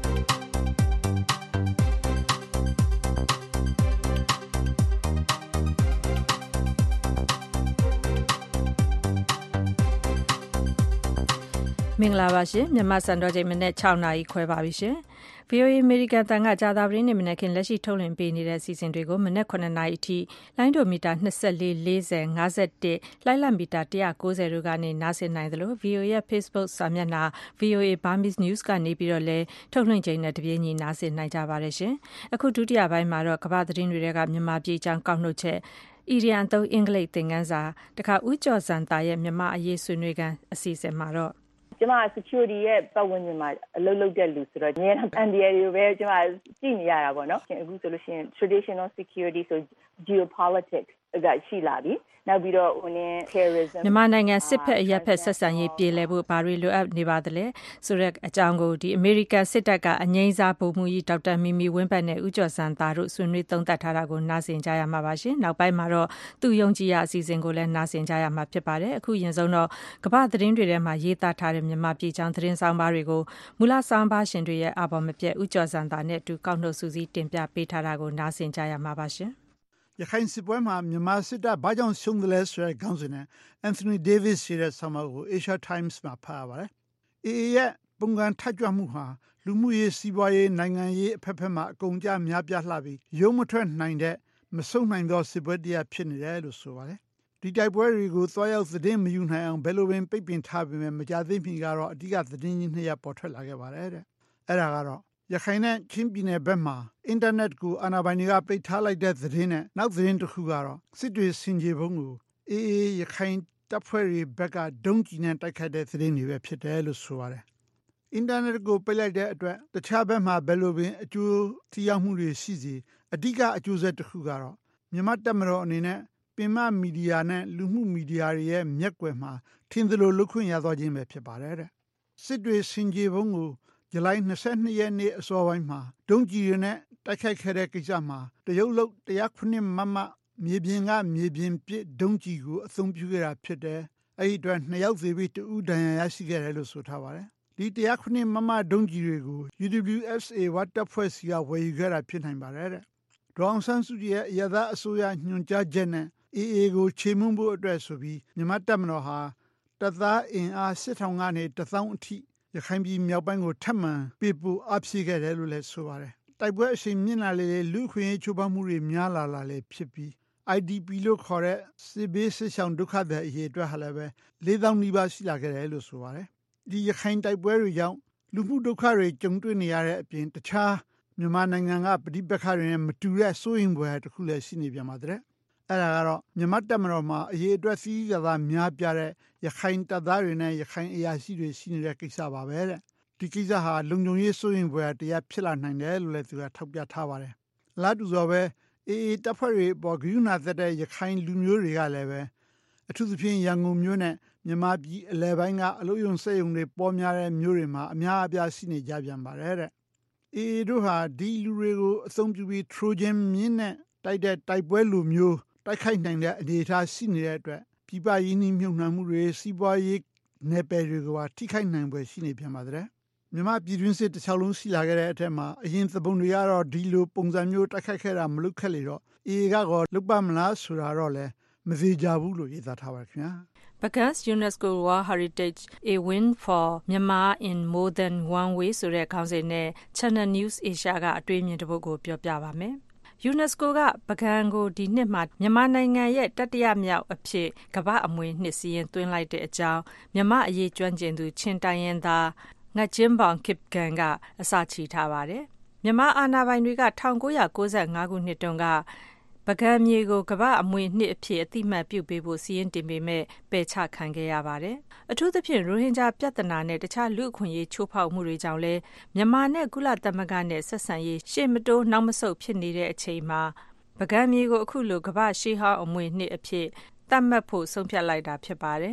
Speaker 2: မင်္ဂလာပါရှင်မြန်မာစံတော်ချိန်မနေ့sixနာရီခွဲပါပြီရှင် V O A အမေရိကန်တန်ကကြာသပတေးနေ့မနက်ခင်းလက်ရှိထုတ်လွှင့်ပေးနေတဲ့အစီအစဉ်တွေကိုမနက်nineနာရီအထိလိုင်းဒိုမီတာtwenty-four, forty, fifty-oneလိုင်းလံမီတာone ninetyတို့ကနေနားဆင်နိုင်သလို V O A ရဲ့ Facebook စာမျက်နှာ V O A Burmese News ကနေပြီးတော့လည်းထုတ်လွှင့်ချိန်နဲ့တပြေးညီနားဆင်နိုင်ကြပါတယ်ရှင်အခုဒုတိယပိုင်းမှာတော့ကမ္ဘာသတင်းတွေကမြန်မာပြည်အကြောင်းကောက်နှုတ်ချက်အီရန်သုံးအင်္ဂလိပ်သင်ခန်းစာတခါဦးကျော်စံတာရဲ့မြန်မာအရေးဆွေးနွေးခန်းအစီအစဉ်မှာတော့
Speaker 1: ကျမ security ရဲ့ပတ်ဝန်းကျင်မှာအလုပ်လုပ်တဲ့လူဆိုတော့အများအန်ဒီရီကိုပဲကျမကြည့်နေရတာပေါ့နော်အခုဆိုလို့ရှိရင် traditional security ဆို geopolitics ကရှိလာပြီနောက်ပြီးတော့ဟိုနည်း terrorism
Speaker 2: မြန်မာနိုင်ငံစစ်ဖက်အရက်ဖက်ဆက်ဆံရေးပြည်လည်ဖို့ဘာတွေလိုအပ်နေပါသလဲဆိုတဲ့အကြောင်းကိုဒီအမေရိကန်စစ်တပ်ကအငိမ့်စားဗိုလ်မှူးကြီးဒေါက်တာမီမီဝင်းပတ်နဲ့ဦးကျော်စံသားတို့ဆွေးနွေးသုံးသပ်ထားတာကိုနားဆင်ကြရမှာပါရှင်နောက်ပိုင်းမှာတော့သူယုံကြည်ရအစီအစဉ်ကိုလည်းနားဆင်ကြရမှာဖြစ်ပါတယ်အခုရင်ဆုံးတော့ကမ္ဘာသတင်းတွေထဲမှာရေးသားထားတဲ့မြန်မာပြည်ချောင်းသတင်းဆောင်ပါတွေကိုမူလဆောင်ပါရှင်တွေရဲ့အာဘော်မပြတ်ဦးကျော်စံသားနဲ့အတူကောက်နှုတ်စုစည်းတင်ပြပေးထားတာကိုနားဆင်ကြရမှာပါရှင်
Speaker 3: ရခိုင်စစ်ပွဲမှာမြန်မာစစ်တပ်ဘာကြောင့်ရှုံးတယ်လဲဆိုတဲ့ခေါင်းစဉ်နဲ့ Anthony Davis ရေးတဲ့ဆောင်းပါးကို Asia Times မှာဖတ်ရပါတယ်။ A A ရဲ့ပုံကန်ထကြွမှုဟာလူမှုရေးစီးပွားရေးနိုင်ငံရေးအဖက်ဖက်မှာအကုန်ကြများပြားလှပြီးရုံးမထွက်နိုင်တဲ့မဆုံးနိုင်သောစစ်ပွဲတရားဖြစ်နေတယ်လို့ဆိုပါတယ်။ဒီတိုက်ပွဲတွေကိုသွားရောက်သတင်းမယူနိုင်အောင်ဘယ်လိုပင်ပိတ်ပင်ထားပေမဲ့မကြသေးမီကတော့အဓိကသတင်းကြီးနှစ်ရပ်ပေါ်ထွက်လာခဲ့ပါတယ်တဲ့။အဲ့ဒါကတော့ရခိုင်နဲ့ချင်းပြည်နယ်ဘက်မှာအင်တာနက်ကိုအာဏာပိုင်တွေကပိတ်ထားလိုက်တဲ့သတင်းနဲ့နောက်သတင်းတစ်ခုကတော့စစ်တွေစင်ကြေဘုံကိုအေးအေးရခိုင်တပ်ဖွဲ့တွေဘက်ကဒုံးကျည်နဲ့တိုက်ခိုက်တဲ့သတင်းတွေပဲဖြစ်တယ်လို့ဆိုပါတယ်။အင်တာနက်ကိုပိတ်လိုက်တဲ့အတွက်တခြားဘက်မှာဘယ်လိုပင်အကျိုးထိရောက်မှုတွေရှိစေအဓိကအကျိုးဆက်တစ်ခုကတော့မြန်မာတပ်မတော်အနေနဲ့ပင်မမီဒီယာနဲ့လူမှုမီဒီယာတွေရဲ့မျက်ကွယ်မှာထင်သလိုလုပ်ခွင့်ရသွားခြင်းပဲဖြစ်ပါတယ်တဲ့။စစ်တွေစင်ကြေဘုံကိုဇူလိုင်twenty-twoရက်နေ့အစောပိုင်းမှာဒုံးကျည်တွေနဲ့တိုက်ခိုက်ခဲ့တဲ့ကိစ္စမှာတရုတ်လုပ်one oh nineမမမြေပြင်ကမြေပြင်ပစ်ဒုံးကျည်ကိုအသုံးပြုခဲ့တာဖြစ်တယ်။အဲဒီအတွက်နှစ်ယောက်သေပြီးတဦးဒဏ်ရာရရှိခဲ့တယ်လို့ဆိုထားပါတယ်။ဒီone oh nineမမဒုံးကျည်တွေကို U W S A ဝတ်တပ်ဖွဲ့စီကဝယ်ယူခဲ့တာဖြစ်နိုင်ပါတယ်တဲ့။ဒေါအောင်ဆန်းစုကြည်ရဲ့အရသာအစိုးရညွှန်ကြားချက်နဲ့ A A ကိုချေမှုန်းဖို့အတွက်ဆိုပြီးမြန်မာတပ်မတော်ဟာတပ်သားအင်အားeight thousandကနေone thousandအထိရခိုင်ပြည်မြောက်ပိုင်းကိုထပ်မံပေးပို့အားဖြည့်ခဲ့တယ်လို့လည်းဆိုပါတယ်။တိုက်ပွဲအရှိန်မြင့်လာလေလူခွင့်ရေးချိုးဖောက်မှုတွေများလာလာလေဖြစ်ပြီး I D P လို့ခေါ်တဲ့စစ်ဘေးစစ်ရှောင်ဒုက္ခသည်အရေးအတွက်ဟာလည်းပဲfour thousandနီးပါးရှိလာခဲ့တယ်လို့ဆိုပါတယ်။ဒီရခိုင်တိုက်ပွဲတွေကြောင့်လူမှုဒုက္ခတွေကြုံတွေ့နေရတဲ့အပြင်တခြားမြန်မာနိုင်ငံကပဋိပက္ခတွေနဲ့မတူတဲ့စိုးရိမ်ဖွယ်တစ်ခုလည်းရှိနေပြန်ပါတယ်။အဲ့ဒါကတော့မြန်မာတပ်မတော်မှာအရေးအတွက်စီးကြတာများပြတဲ့ရခိုင်တပ်သားတွေနဲ့ရခိုင်အရာရှိတွေရှိနေတဲ့ကိစ္စပါပဲတဲ့ဒီကိစ္စဟာလုံခြုံရေးစိုးရိမ်ဖွယ်တရားဖြစ်လာနိုင်တယ်လို့လည်းသူကထောက်ပြထားပါတယ်။လာတူဆိုပဲအေးအေးတပ်ဖွဲ့တွေပေါ်ဂရုဏာသက်တဲ့ရခိုင်လူမျိုးတွေကလည်းပဲအထူးသဖြင့်ရန်ကုန်မြို့နဲ့မြန်မာပြည်အလဲပိုင်းကအလို့ယုံစက်ယုံတွေပေါ်များတဲ့မြို့တွေမှာအများအပြားရှိနေကြပြန်ပါတယ်တဲ့အေးအေးတို့ဟာဒီလူတွေကိုအသုံးပြုပြီး Trojan မြင်းနဲ့တိုက်တဲ့တိုက်ပွဲလူမျိုးတိုက်ခိုက်နိုင်တဲ့အနေအထားရှိနေတဲ့အတွက်ပြည်ပရင်းနှီးမြှုပ်နှံမှုတွေစီးပွားရေးနယ်ပယ်တွေကထိခိုက်နိုင်ပွဲရှိနေပြန်ပါတယ်။မြန်မာပြည်တွင်းစစ်တစ်ချောင်းလုံးရှိလာခဲ့တဲ့အထက်မှာအရင်သဘုံတွေကတော့ဒီလိုပုံစံမျိုးတိုက်ခိုက်ခဲ့တာမလုပ်ခက်လေတော့အေးကတော့လုပမလားဆိုတာတော့လည်းမသေးကြဘူးလို့ရေးသားထားပါခင်ဗျာ။
Speaker 2: Bagan's UNESCO World Heritage A Win for Myanmar in More Than One Way ဆိုတဲ့ခေါင်းစဉ်နဲ့ Channel News Asia ကအတွေ့အမြင်တစ်ပုဒ်ကိုပြောပြပါမယ်။ UNESCO ကပကံကိုဒီနှစ်မှာမြန်မာနိုင်ငံရဲ့တတိယမြောက်အဖြစ်ကမ္ဘာအမွေနှစ်စီရင်သွင်းလိုက်တဲ့အကြောင်းမြန်မာအရေးကျွမ်းကျင်သူချင်းတိုင်းရင်းသားငှက်ချင်းပေါင်ကစ်ကန်ကအစချီထားပါတယ်။မြန်မာအာဏာပိုင်တွေကnineteen ninety-fiveခုနှစ်တုန်းကပကံမြေကိုကမ္ဘာအမွေနှစ်အဖြစ်အတိမတ်ပြုပေးဖို့စီရင်တင်ပေမဲ့ပယ်ချခံခဲ့ရပါတယ်။အထူးသဖြင့်ရိုဟင်ဂျာပြဿနာနဲ့တခြားလူအခွင့်အရေးချိုးဖောက်မှုတွေကြောင့်လဲမြန်မာနဲ့ကုလသမဂ္ဂနဲ့ဆက်ဆံရေးရှေ့မတိုးနောက်မဆုတ်ဖြစ်နေတဲ့အချိန်မှာပကံမြေကိုအခုလိုကမ္ဘာရှေးဟောင်းအမွေနှစ်အဖြစ်သတ်မှတ်ဖို့ဆုံးဖြတ်လိုက်တာဖြစ်ပါတယ်။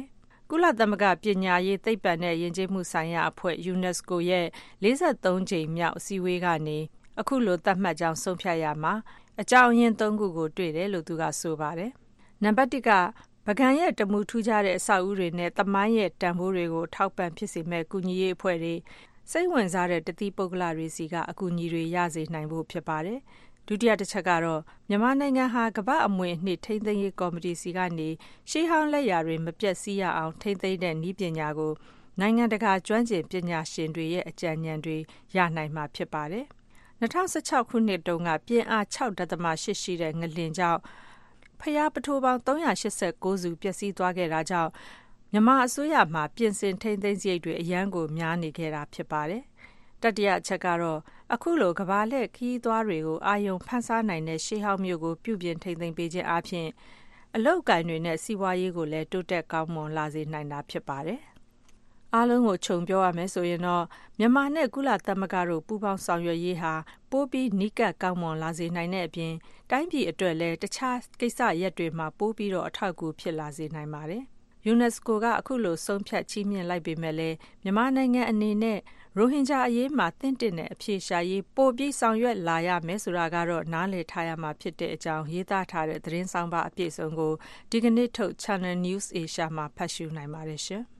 Speaker 2: ကုလသမဂ္ဂပညာရေးသိပ္ပံနဲ့ယဉ်ကျေးမှုဆိုင်ရာအဖွဲ့ UNESCO ရဲ့လေးဆယ့်သုံးကြိမ်မြောက်အစည်းအဝေးကနေအခုလိုသတ်မှတ်ကြောင်းဆုံးဖြတ်ရမှာအကြောင်းရင်းသုံးခုကိုတွေ့တယ်လို့သူကဆိုပါတယ်။နံပါတ်တစ်ကပကံရဲ့တမှုထူးခြားတဲ့အဆောက်အဦတွေနဲ့သမိုင်းရဲ့တန်ဖိုးတွေကိုထောက်ပံ့ဖြစ်စေမဲ့ကူညီရေးအဖွဲ့တွေစိတ်ဝင်စားတဲ့တတိပုဂ္ဂလတွေစီကအကူအညီတွေရစေနိုင်ဖို့ဖြစ်ပါတယ်။ဒုတိယတစ်ချက်ကတော့မြန်မာနိုင်ငံဟာကမ္ဘာအမွေအနှစ်ထိန်းသိမ်းရေးကော်မတီစီကနေရှေးဟောင်းလက်ရာတွေမပြတ်စီးရအောင်ထိန်းသိမ်းတဲ့နည်းပညာကိုနိုင်ငံတကာကျွမ်းကျင်ပညာရှင်တွေရဲ့အကြံဉာဏ်တွေရနိုင်မှာဖြစ်ပါတယ်။၂၀၁၆ခုနှစ်တုန်းကပြင်းအား ၆ဒသမ ၈ ရှိတဲ့ငလျင်ကြောင့်ဖျားပထိုးပေါင်း၃၈၉စုပျက်စီးသွားခဲ့တာကြောင့်မြန်မာအစိုးရမှာပြင်ဆင်ထိန်းသိမ်းစရိတ်တွေအရန်ကိုများနေခဲ့တာဖြစ်ပါတယ်။တတိယအချက်ကတော့အခုလိုကမ္ဘာလှည့်ခီးသွားတွေကိုအာယုံဖန်ဆားနိုင်တဲ့ရှေးဟောင်းမျိုးကိုပြုပြင်ထိန်းသိမ်းပေးခြင်းအပြင်အလောက်ကိုင်းတွေနဲ့စီးပွားရေးကိုလည်းတိုးတက်ကောင်းမွန်လာစေနိုင်တာဖြစ်ပါတယ်။အားလုံးကိုခြုံပြောရမယ်ဆိုရင်တော့မြန်မာနဲ့ကုလသမဂ္ဂတို့ပူးပေါင်းဆောင်ရွက်ရေးဟာပိုးပြီးနီးကပ်ကောင်းမွန်လာစေနိုင်တဲ့အပြင်တိုင်းပြည်အတွက်လည်းတခြားကိစ္စရပ်တွေမှာပိုးပြီးတော့အထောက်အကူဖြစ်လာစေနိုင်ပါတယ်။ UNESCO ကအခုလိုဆုံးဖြတ်ချီးမြှင့်လိုက်ပေမဲ့လည်းမြန်မာနိုင်ငံအနေနဲ့ရိုဟင်ဂျာအရေးမှာတင့်တင့်တဲ့အဖြေရှာရေးပိုပြီးဆောင်ရွက်လာရမယ်ဆိုတာကတော့နားလည်ထားရမှာဖြစ်တဲ့အကြောင်းရေးသားထားတဲ့သတင်းဆောင်ပါအပြည့်အစုံကိုဒီကနေ့ထုတ် Channel News Asia မှာဖတ်ရှုနိုင်ပါတယ်ရှင်။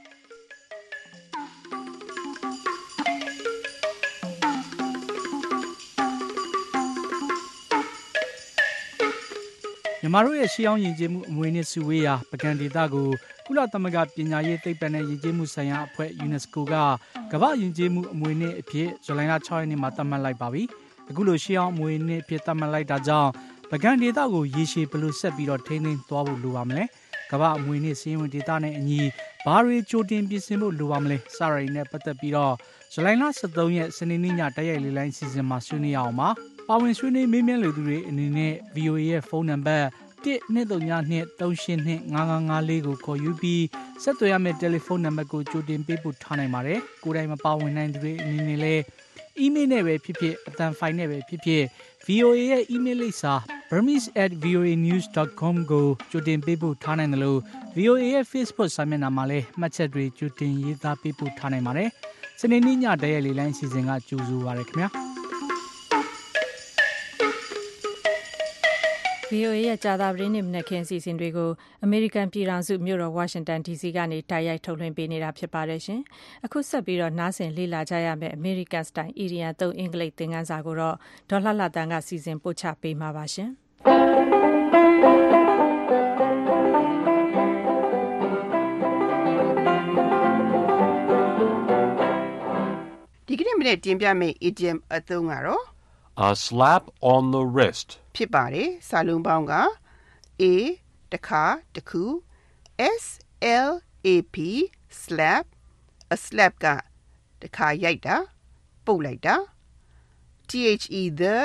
Speaker 7: မြန်မာတို့ရဲ့ရှေးဟောင်းယဉ်ကျေးမှုအမွေအနှစ်စုဝေးရာပကံဒေသကိုကုလသမဂ္ဂပညာရေးသိပ္ပံနဲ့ယဉ်ကျေးမှုဆိုင်ရာအဖွဲ့ UNESCO ကကမ္ဘာယဉ်ကျေးမှုအမွေအနှစ်အဖြစ်ဇူလိုင်လ၆ရက်နေ့မှာသတ်မှတ်လိုက်ပါပြီ။အခုလိုရှေးဟောင်းအမွေအနှစ်အဖြစ်သတ်မှတ်လိုက်တာကြောင့်ပကံဒေသကိုရေရှည်ဘယ်လိုဆက်ပြီးတော့ထိန်းသိမ်းသွားဖို့လိုပါမလဲ။ကမ္ဘာအမွေအနှစ်စည်းဝေးဒေသနဲ့အညီဘာတွေကြိုတင်ပြင်ဆင်ဖို့လိုပါမလဲ။စရည်နဲ့ပတ်သက်ပြီးတော့ဇူလိုင်လ၁၃ရက်စနေနေ့ညတိုက်ရိုက်လေးလိုင်းစီစဉ်မှာဆွေးနွေးရအောင်ပါ။ပါဝင်ဆွေးနွေးမေးမြန်းလူသူတွေအနေနဲ့ ဗီအိုအေ ရဲ့ဖုန်းနံပါတ်တစ်နှစ်သုံးညနှစ်သုံးရှင်းနှစ်ငါးငါးငါးလေးကိုခေါ်ယူပြီးဆက်သွယ်ရမယ့်တယ်လီဖုန်းနံပါတ်ကိုကြိုတင်ပေးပို့ထားနိုင်ပါတယ်။ကိုယ်တိုင်မပါဝင်နိုင်သူတွေအနေနဲ့လည်းအီးမေးလ်နဲ့ပဲဖြစ်ဖြစ်အသံဖိုင်နဲ့ပဲဖြစ်ဖြစ် ဗီအိုအေ ရဲ့အီးမေးလ်လိပ်စာ burmese at v o a news dot com ကိုကြိုတင်ပေးပို့ထားနိုင်တယ်လို့ ဗီအိုအေ ရဲ့ Facebook စာမျက်နှာမှာလည်းမှတ်ချက်တွေကြိုတင်ရေးသားပေးပို့ထားနိုင်ပါတယ်။စနေနေ့ညတိုက်ရိုက်လေးလိုင်းအစီအစဉ်ကကြိုဆိုပါရခင်ဗျာ။
Speaker 2: ဗီအိုအေ ရဲ့ကြာသပတေးနေ့မနက်ခင်းအစီအစဉ်တွေကိုအမေရိကန်ပြည်ထောင်စုမြို့တော်ဝါရှင်တန် ဒီစီကနေတိုက်ရိုက်ထုတ်လွှင့်ပေးနေတာဖြစ်ပါတယ်ရှင်။အခုဆက်ပြီးတော့နားဆင်လေ့လာကြရမယ့်အမေရိကန်စတိုင်အီရီယန်သုံးအင်္ဂလိပ်သင်ခန်းစာကိုတော့ဒေါ်လှလှတန်းကစီစဉ်ပို့ချပေးမှာပါရှင်
Speaker 22: ။ဒီကနေ့မနေ့တင်ပြမယ့် idiom အသုံးကတော့
Speaker 23: A slap on the wrist
Speaker 22: ဖြစ်ပါတယ်။စာလုံးပေါင်းက A တခါတခု S L A P slap a slap ကတခါရိုက်တာပုတ်လိုက်တာ T H E the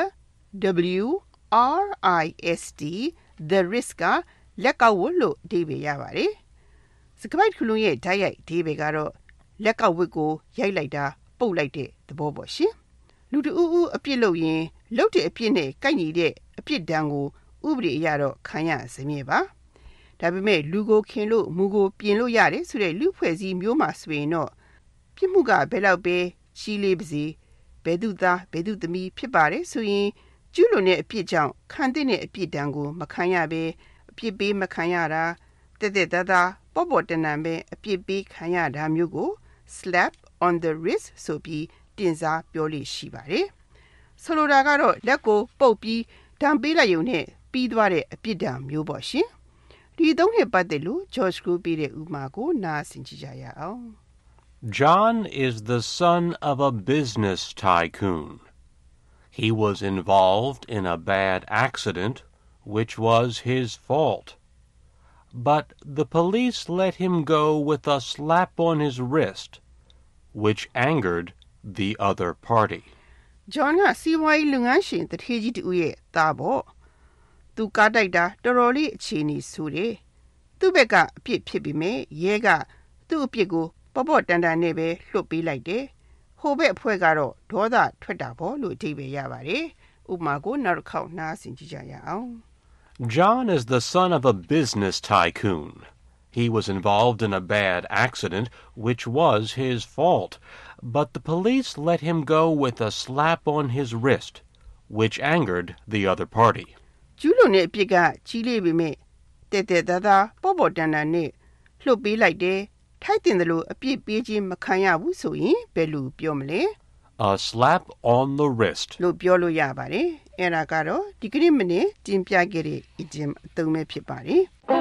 Speaker 22: W R I S T the wrist ကလက်ကောက်ဝတ်လို့အဓိပ္ပာယ်ရပါတယ်။စကားပိုက်ခုလုံးရဲ့ဓာတ်ရိုက်အဓိပ္ပာယ်ကတော့လက်ကောက်ဝတ်ကိုရိုက်လိုက်တာပုတ်လိုက်တဲ့သဘောပေါ့ရှင်။လူတဦးဦးအပြစ်လုပ်ရင်လုပ်တဲ့အပြစ်နဲ့ကိုက်ညီတဲ့အပြစ်ဒဏ်ကိုဥပဒေအရတော့ခံရစမြဲပါဒါပေမဲ့လူကိုခင်လို့မူကိုပြင်လို့ရတယ်ဆိုတဲ့လူဖွဲ့စည်းမျိုးမှာဆိုရင်တော့ပြစ်မှုကဘယ်လောက်ပဲကြီးလေးပါစေဘယ်သူသားဘယ်သူသမီးဖြစ်ပါတယ်ဆိုရင်ကျူးလွန်တဲ့အပြစ်ကြောင့်ခံတဲ့အပြစ်ဒဏ်ကိုမခံရဘဲအပြစ်ပေးမခံရတာတက်တက်သားသားပေါ့ပေါ့တန်တန်ပဲအပြစ်ပေးခံရတာမျိုးကို slap on the wrist ဆိုပြီးတင်စားပြောလို့ရှိပါတယ်ဆိုလိုတာကတော့လက်ကိုပုတ်ပြီးဒဏ်ပေးလိုက်ရုံနဲ့ပြီးသွားတဲ့အပြစ်ဒဏ်မျိုးပေါ့ရှင်ဒီသုံးနှစ်ပတ်သက်လို့ George ကိုပေးတဲ့ဥပမာကိုနားဆင်ကြရအောင်
Speaker 23: John is the son of a business tycoon. He was involved in a bad accident, which was his fault. But the police let him go with a slap on his wrist, which angered the other party.
Speaker 22: John ကစီးပွားရေးလုပ်ငန်းရှင်တထေးကြီးတူရဲ့သားပေါ့သူကားတိုက်တာတော်တော်လေးအခြေအနေဆိုတယ်သူ့ဘက်ကအပြစ်ဖြစ်ပြီးမဲ့ရဲကသူ့အပြစ်ကိုပေါ့ပေါ့တန်တန်နဲ့ပဲလွတ်ပေးလိုက်တယ်ဟိုဘက်အဖွဲ့ကတော့ဒေါသထွက်တာပေါ့လို့အဓိပ္ပာယ်ရပါတယ်ဥပမာကိုနောက်တစ်ခေါက်နားဆင်ကြည့်ကြရအောင်
Speaker 23: John is the son of a business tycoon. He was involved in a bad accident, which was his fault. But the police let him go with a slap on his wrist, which angered the other party.
Speaker 22: ကျူးလွန်တဲ့အပြစ်ကကြီးလေးပေမဲ့တဲ့တဲ့သားသားပေါ်ပေါ်တန်တန်နဲ့လှုပ်ပေးလိုက်တယ်ထိုက်တင်တယ်လို့အပြစ်ပေးခြင်းမခံရဘူးဆိုရင်ဘယ်လိုပြောမလဲ
Speaker 23: A slap on the wrist.
Speaker 22: လို့ပြောလို့ရပါတယ်အဲ့ဒါကတော့ဒီကနေ့မနေ့တင်ပြခဲ့တဲ့ idiom အသုံးပဲဖြစ်ပါတယ်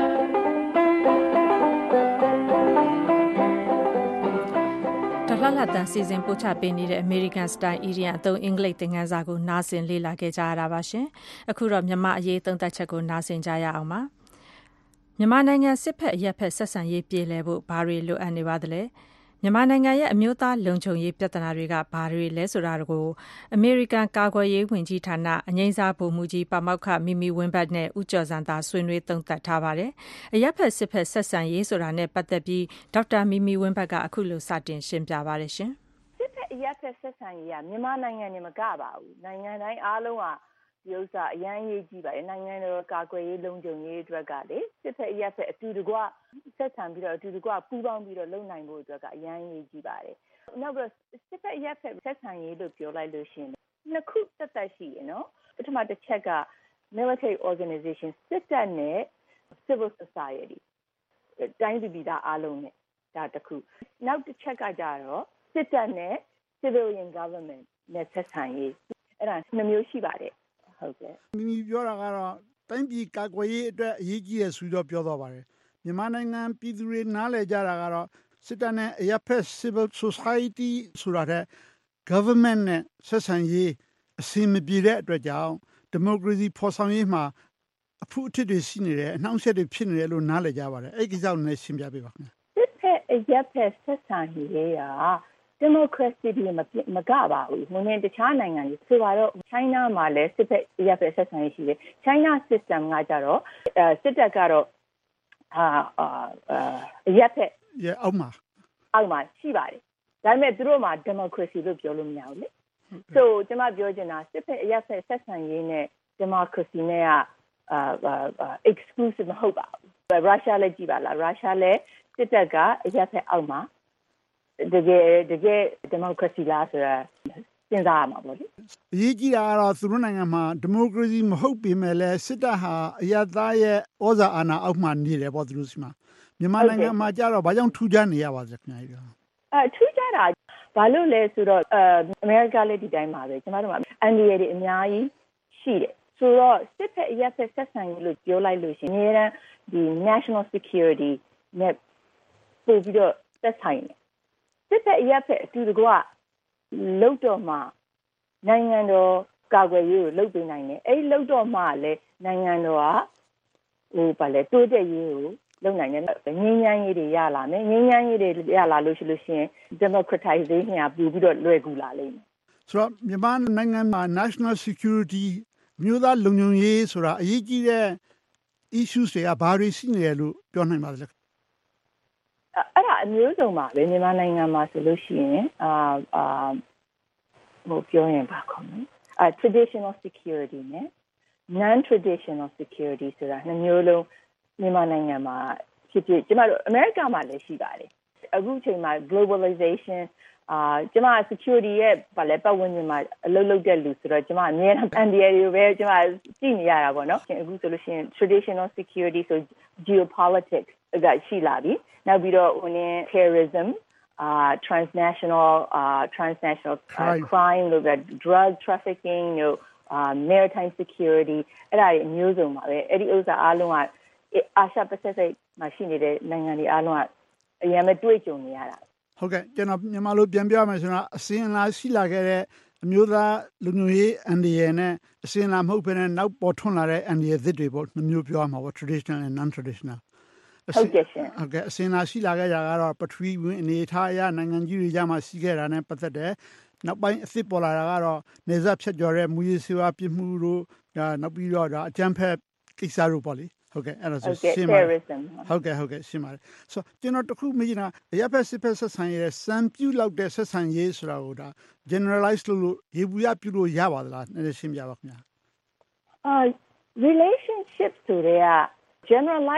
Speaker 2: တလှလှတန်စီစဉ်ပို့ချပေးနေတဲ့ American Style Idiom အသုံးအင်္ဂလိပ်သင်ခန်းစာကိုနားဆင်လေ့လာခဲ့ကြရတာပါရှင်အခုတော့မြန်မာအရေးသုံးသပ်ချက်ကိုနားဆင်ကြရအောင်ပါမြန်မာနိုင်ငံစစ်ဖက်အရက်ဖက်ဆက်ဆံရေးပြည်လဲဖို့ဘာတွေလိုအပ်နေပါသလဲမြန်မာနိုင်ငံရဲ့အမျိုးသားလုံခြုံရေးပြဿနာတွေကဘာတွေလဲဆိုတာကိုအမေရိကန်ကာကွယ်ရေးဝန်ကြီးဌာနအငြိမ်းစားဗိုလ်မှူးကြီးပါမောက္ခမီမီဝင်းဘတ်နဲ့ဦးကျော်စံသာဆွေးနွေးသုံးသပ်ထားပါတယ်။အရက်ဖက်စစ်ဖက်ဆက်ဆံရေးဆိုတာနဲ့ပတ်သက်ပြီးဒေါက်တာမီမီဝင်းဘတ်ကအခုလိုစတင်ရှင်းပြပါတယ်ရှင်
Speaker 1: ။စစ်ဖက်အရက်ဖက်ဆက်ဆံရေးကမြန်မာနိုင်ငံနဲ့မကပါဘူး။နိုင်ငံတိုင်းအားလုံးကဒီဥစ္စာအရန်ရေးကြည့်ပါတယ်နိုင်ငံတော်ကာကွယ်ရေးလုံခြုံရေးအတွက်ကလေစစ်ဖက်အရက်ဖက်အတူတကွဆက်ဆံပြီးတော့အတူတကွပူးပေါင်းပြီးတော့လုပ်နိုင်ဖို့အတွက်ကအရန်ရေးကြည့်ပါတယ်နောက်ပြီးစစ်ဖက်အရက်ဖက်ဆက်ဆံရေးလို့ပြောလိုက်လို့ရှိရင်နှစ်ခုသက်သက်ရှိရနော်ပထမတစ်ချက်က military organization စစ်တပ်နဲ့ civil society တိုင်းပြည်သားအားလုံးနဲ့ဒါတစ်ခုနောက်တစ်ချက်ကကြတော့စစ်တပ်နဲ့ civilian government နဲ့ဆက်ဆံရေးအဲ့ဒါနှစ်မျိုးရှိပါတယ်ဟုတ်ကဲ့
Speaker 3: မိမိပြောတာကတော့တိုင်းပြည်ကာကွယ်ရေးအတွက်အရေးကြီးရဆိုတော့ပြောတော့ပါတယ်မြန်မာနိုင်ငံပြည်သူတွေနားလည်ကြတာကတော့စစ်တပ်နဲ့အရပ်ဖက် civil society ဆိုတာတဲ့ government နဲ့ဆက်ဆံရေးအစင်မပြေတဲ့အတွက်ကြောင့်ဒီမိုကရေစီဖော်ဆောင်ရေးမှာအဖုအထစ်တွေရှိနေတယ်အနှောင့်အယှက်တွေဖြစ်နေတယ်လို့နားလည်ကြပါတယ်အဲ့ဒီကြောင့်လည်းရှင်းပြပေးပါခင်ဗျ
Speaker 1: စစ်ဖက်အရပ်ဖက်ဆက်ဆံရေးကဒီမိုကရေစီတွေမကပါဘူး။နည်းတခြားနိုင်ငံတွေဆိုတော့ China မှာလည်းစစ်ဖက်အရပ်ဖက်ဆက်ဆံရေးရှိတယ်။ China system ကကြတော့စစ်တပ်ကတော့အာအရပ်ဖက်
Speaker 3: ရဲ့အောက်မှာ
Speaker 1: အောက်မှာရှိပါတယ်။ဒါပေမဲ့သူတို့မှာဒီမိုကရေစီလို့ပြောလို့မရဘူးလေ။ so ကျွန်မပြောချင်တာစစ်ဖက်အရပ်ဖက်ဆက်ဆံရေးနဲ့ဒီမိုကရေစီနဲ့ကအာ exclusive မဟုတ်ပါဘူး။ရုရှားလည်းကြည့်ပါလား။ရုရှားလည်းစစ်တပ်ကအရပ်ဖက်အောက်မှာတကယ်တကယ်ဒီမိုကရေစီလားဆိုတာစဉ်းစားရမှာပေါ့လေ
Speaker 3: အရေးကြီးတာကတော့သူတို့နိုင်ငံမှာဒီမိုကရေစီမဟုတ်ပေမဲ့လည်းစစ်တပ်ဟာအရပ်သားရဲ့ဩဇာအာဏာအောက်မှာနေတယ်ပေါ့သူတို့စီမှာမြန်မာနိုင်ငံမှာကြတော့ဘာကြောင့်ထူးခြားနေရပါသလဲခင်ဗျာ
Speaker 1: အဲထူးခြားတာဘာလို့လဲဆိုတော့အမေရိကလည်းဒီတိုင်းပါပဲကျမတို့ကအန်ဒီရတွေအများကြီးရှိတယ်ဆိုတော့စစ်ဖက်အရပ်ဖက်ဆက်ဆံရေးလို့ပြောလိုက်လို့ရှိရင်အများအားဒီ national security နဲ့ပို့ပြီးတော့သက်ဆိုင်တယ်စစ်ဖက်အရပ်ဖက်အတူတကွလုံတော့မှနိုင်ငံတော်ကာကွယ်ရေးကိုလုပ်ပေးနိုင်တယ်အဲ့လုံတော့မှလည်းနိုင်ငံတော်ကဟိုဗာလဲတိုးတက်ရေးကိုလုပ်နိုင်တယ်ငင်းညမ်းရေးတွေရလာမယ်ငင်းညမ်းရေးတွေရလာလို့ရှိလို့ရှင် democratization ကပို့ပြီးတော့လွယ်ကူလာလိမ့်မယ်
Speaker 3: ဆိုတော့မြန်မာနိုင်ငံမှာ national security မြို့သားလုံခြုံရေးဆိုတာအရေးကြီးတဲ့ issues တွေကဘာတွေရှိနေတယ်လို့ပြောနိုင်ပါသလဲ
Speaker 1: အဲ့ဒါအမျိုးစုံပါပဲမြန်မာနိုင်ငံမှာဆိုလို့ရှိရင်အာအာဟိုပြောရင်ပါခေါ်မယ်အာ traditional security နဲ့ non traditional security ဆိုတာနှစ်မျိုးလုံးမြန်မာနိုင်ငံမှာဖြစ်ဖြစ်ကျမတို့အမေရိကမှာလည်းရှိပါတယ်အခုချိန်မှာ globalization အာကျမ security ရဲ့ဗာလဲပတ်ဝန်းကျင်မှာအလုပ်လုပ်တဲ့လူဆိုတော့ကျမအများအားအန်ဒီရတွေပဲကျမကြည့်နေရတာပေါ့နော်အခုဆိုလို့ရှိရင် traditional security ဆို geopolitics ကရှိလာပြီနောက်ပြီးတော့ဟိုနည်း terrorism uh transnational uh transnational uh, crime လို့က drug trafficking တို့ uh maritime security အဲ့ဒါတွေအမျိုးစုံပါပဲအဲ့ဒီဥစ္စာအားလုံးကအာရှပစိဖိတ်မှာရှိနေတဲ့နိုင်ငံတွေအားလုံးကအရင်ကတွေ့ကြုံနေရတာ
Speaker 3: ဟုတ်ကဲ့ကျွန်တော်မြန်မာလိုပြန်ပြောမယ်ဆိုတော့အစင်လာရှိလာခဲ့တဲ့အမျိုးသားလူမျိုးရေးအန်ဒီရနဲ့အစင်လာမဟုတ်ဘဲနဲ့နောက်ပေါ်ထွန်းလာတဲ့အန်ဒီရသစ်တွေပေါ့နှမျိုးပြောရမှာပေါ့ traditional and non traditional
Speaker 1: ဟုတ်ကဲ့ရှင်
Speaker 3: ဟုတ်ကဲ့အစင်လာရှိလာခဲ့ကြကတော့ပထဝီဝင်အနေထားအရနိုင်ငံကြီးတွေကြားမှာရှိခဲ့တာနဲ့ပတ်သက်တယ်နောက်ပိုင်းအစ်စ်ပေါ်လာတာကတော့နေဆက်ဖြတ်ကျော်တဲ့မူရေးစေဝါပြမှုတို့နောက်ပြီးတော့ဒါအကြမ်းဖက်ကိစ္စတို့ပေါ့လေဟုတ်ကဲ့အဲ့ဒါဆိုရှင်းပါဟုတ်ကဲ့ဟုတ်ကဲ့ရှင်းပါတယ်ဆိုကျွန်တော်တခုမေးချင်တာအရပ်ဖက်စစ်ဖက်ဆက်ဆံရေးစံပြုလောက်တဲ့ဆက်ဆံရေးဆိုတာကိုဒါ generalize လုပ်လို့ရေဘူးရပြုလို့ရပါသလားနည်းနည်းရှင်းပြပါခင်ဗျာ
Speaker 1: အာ relationship ဆိုတဲ့ generalize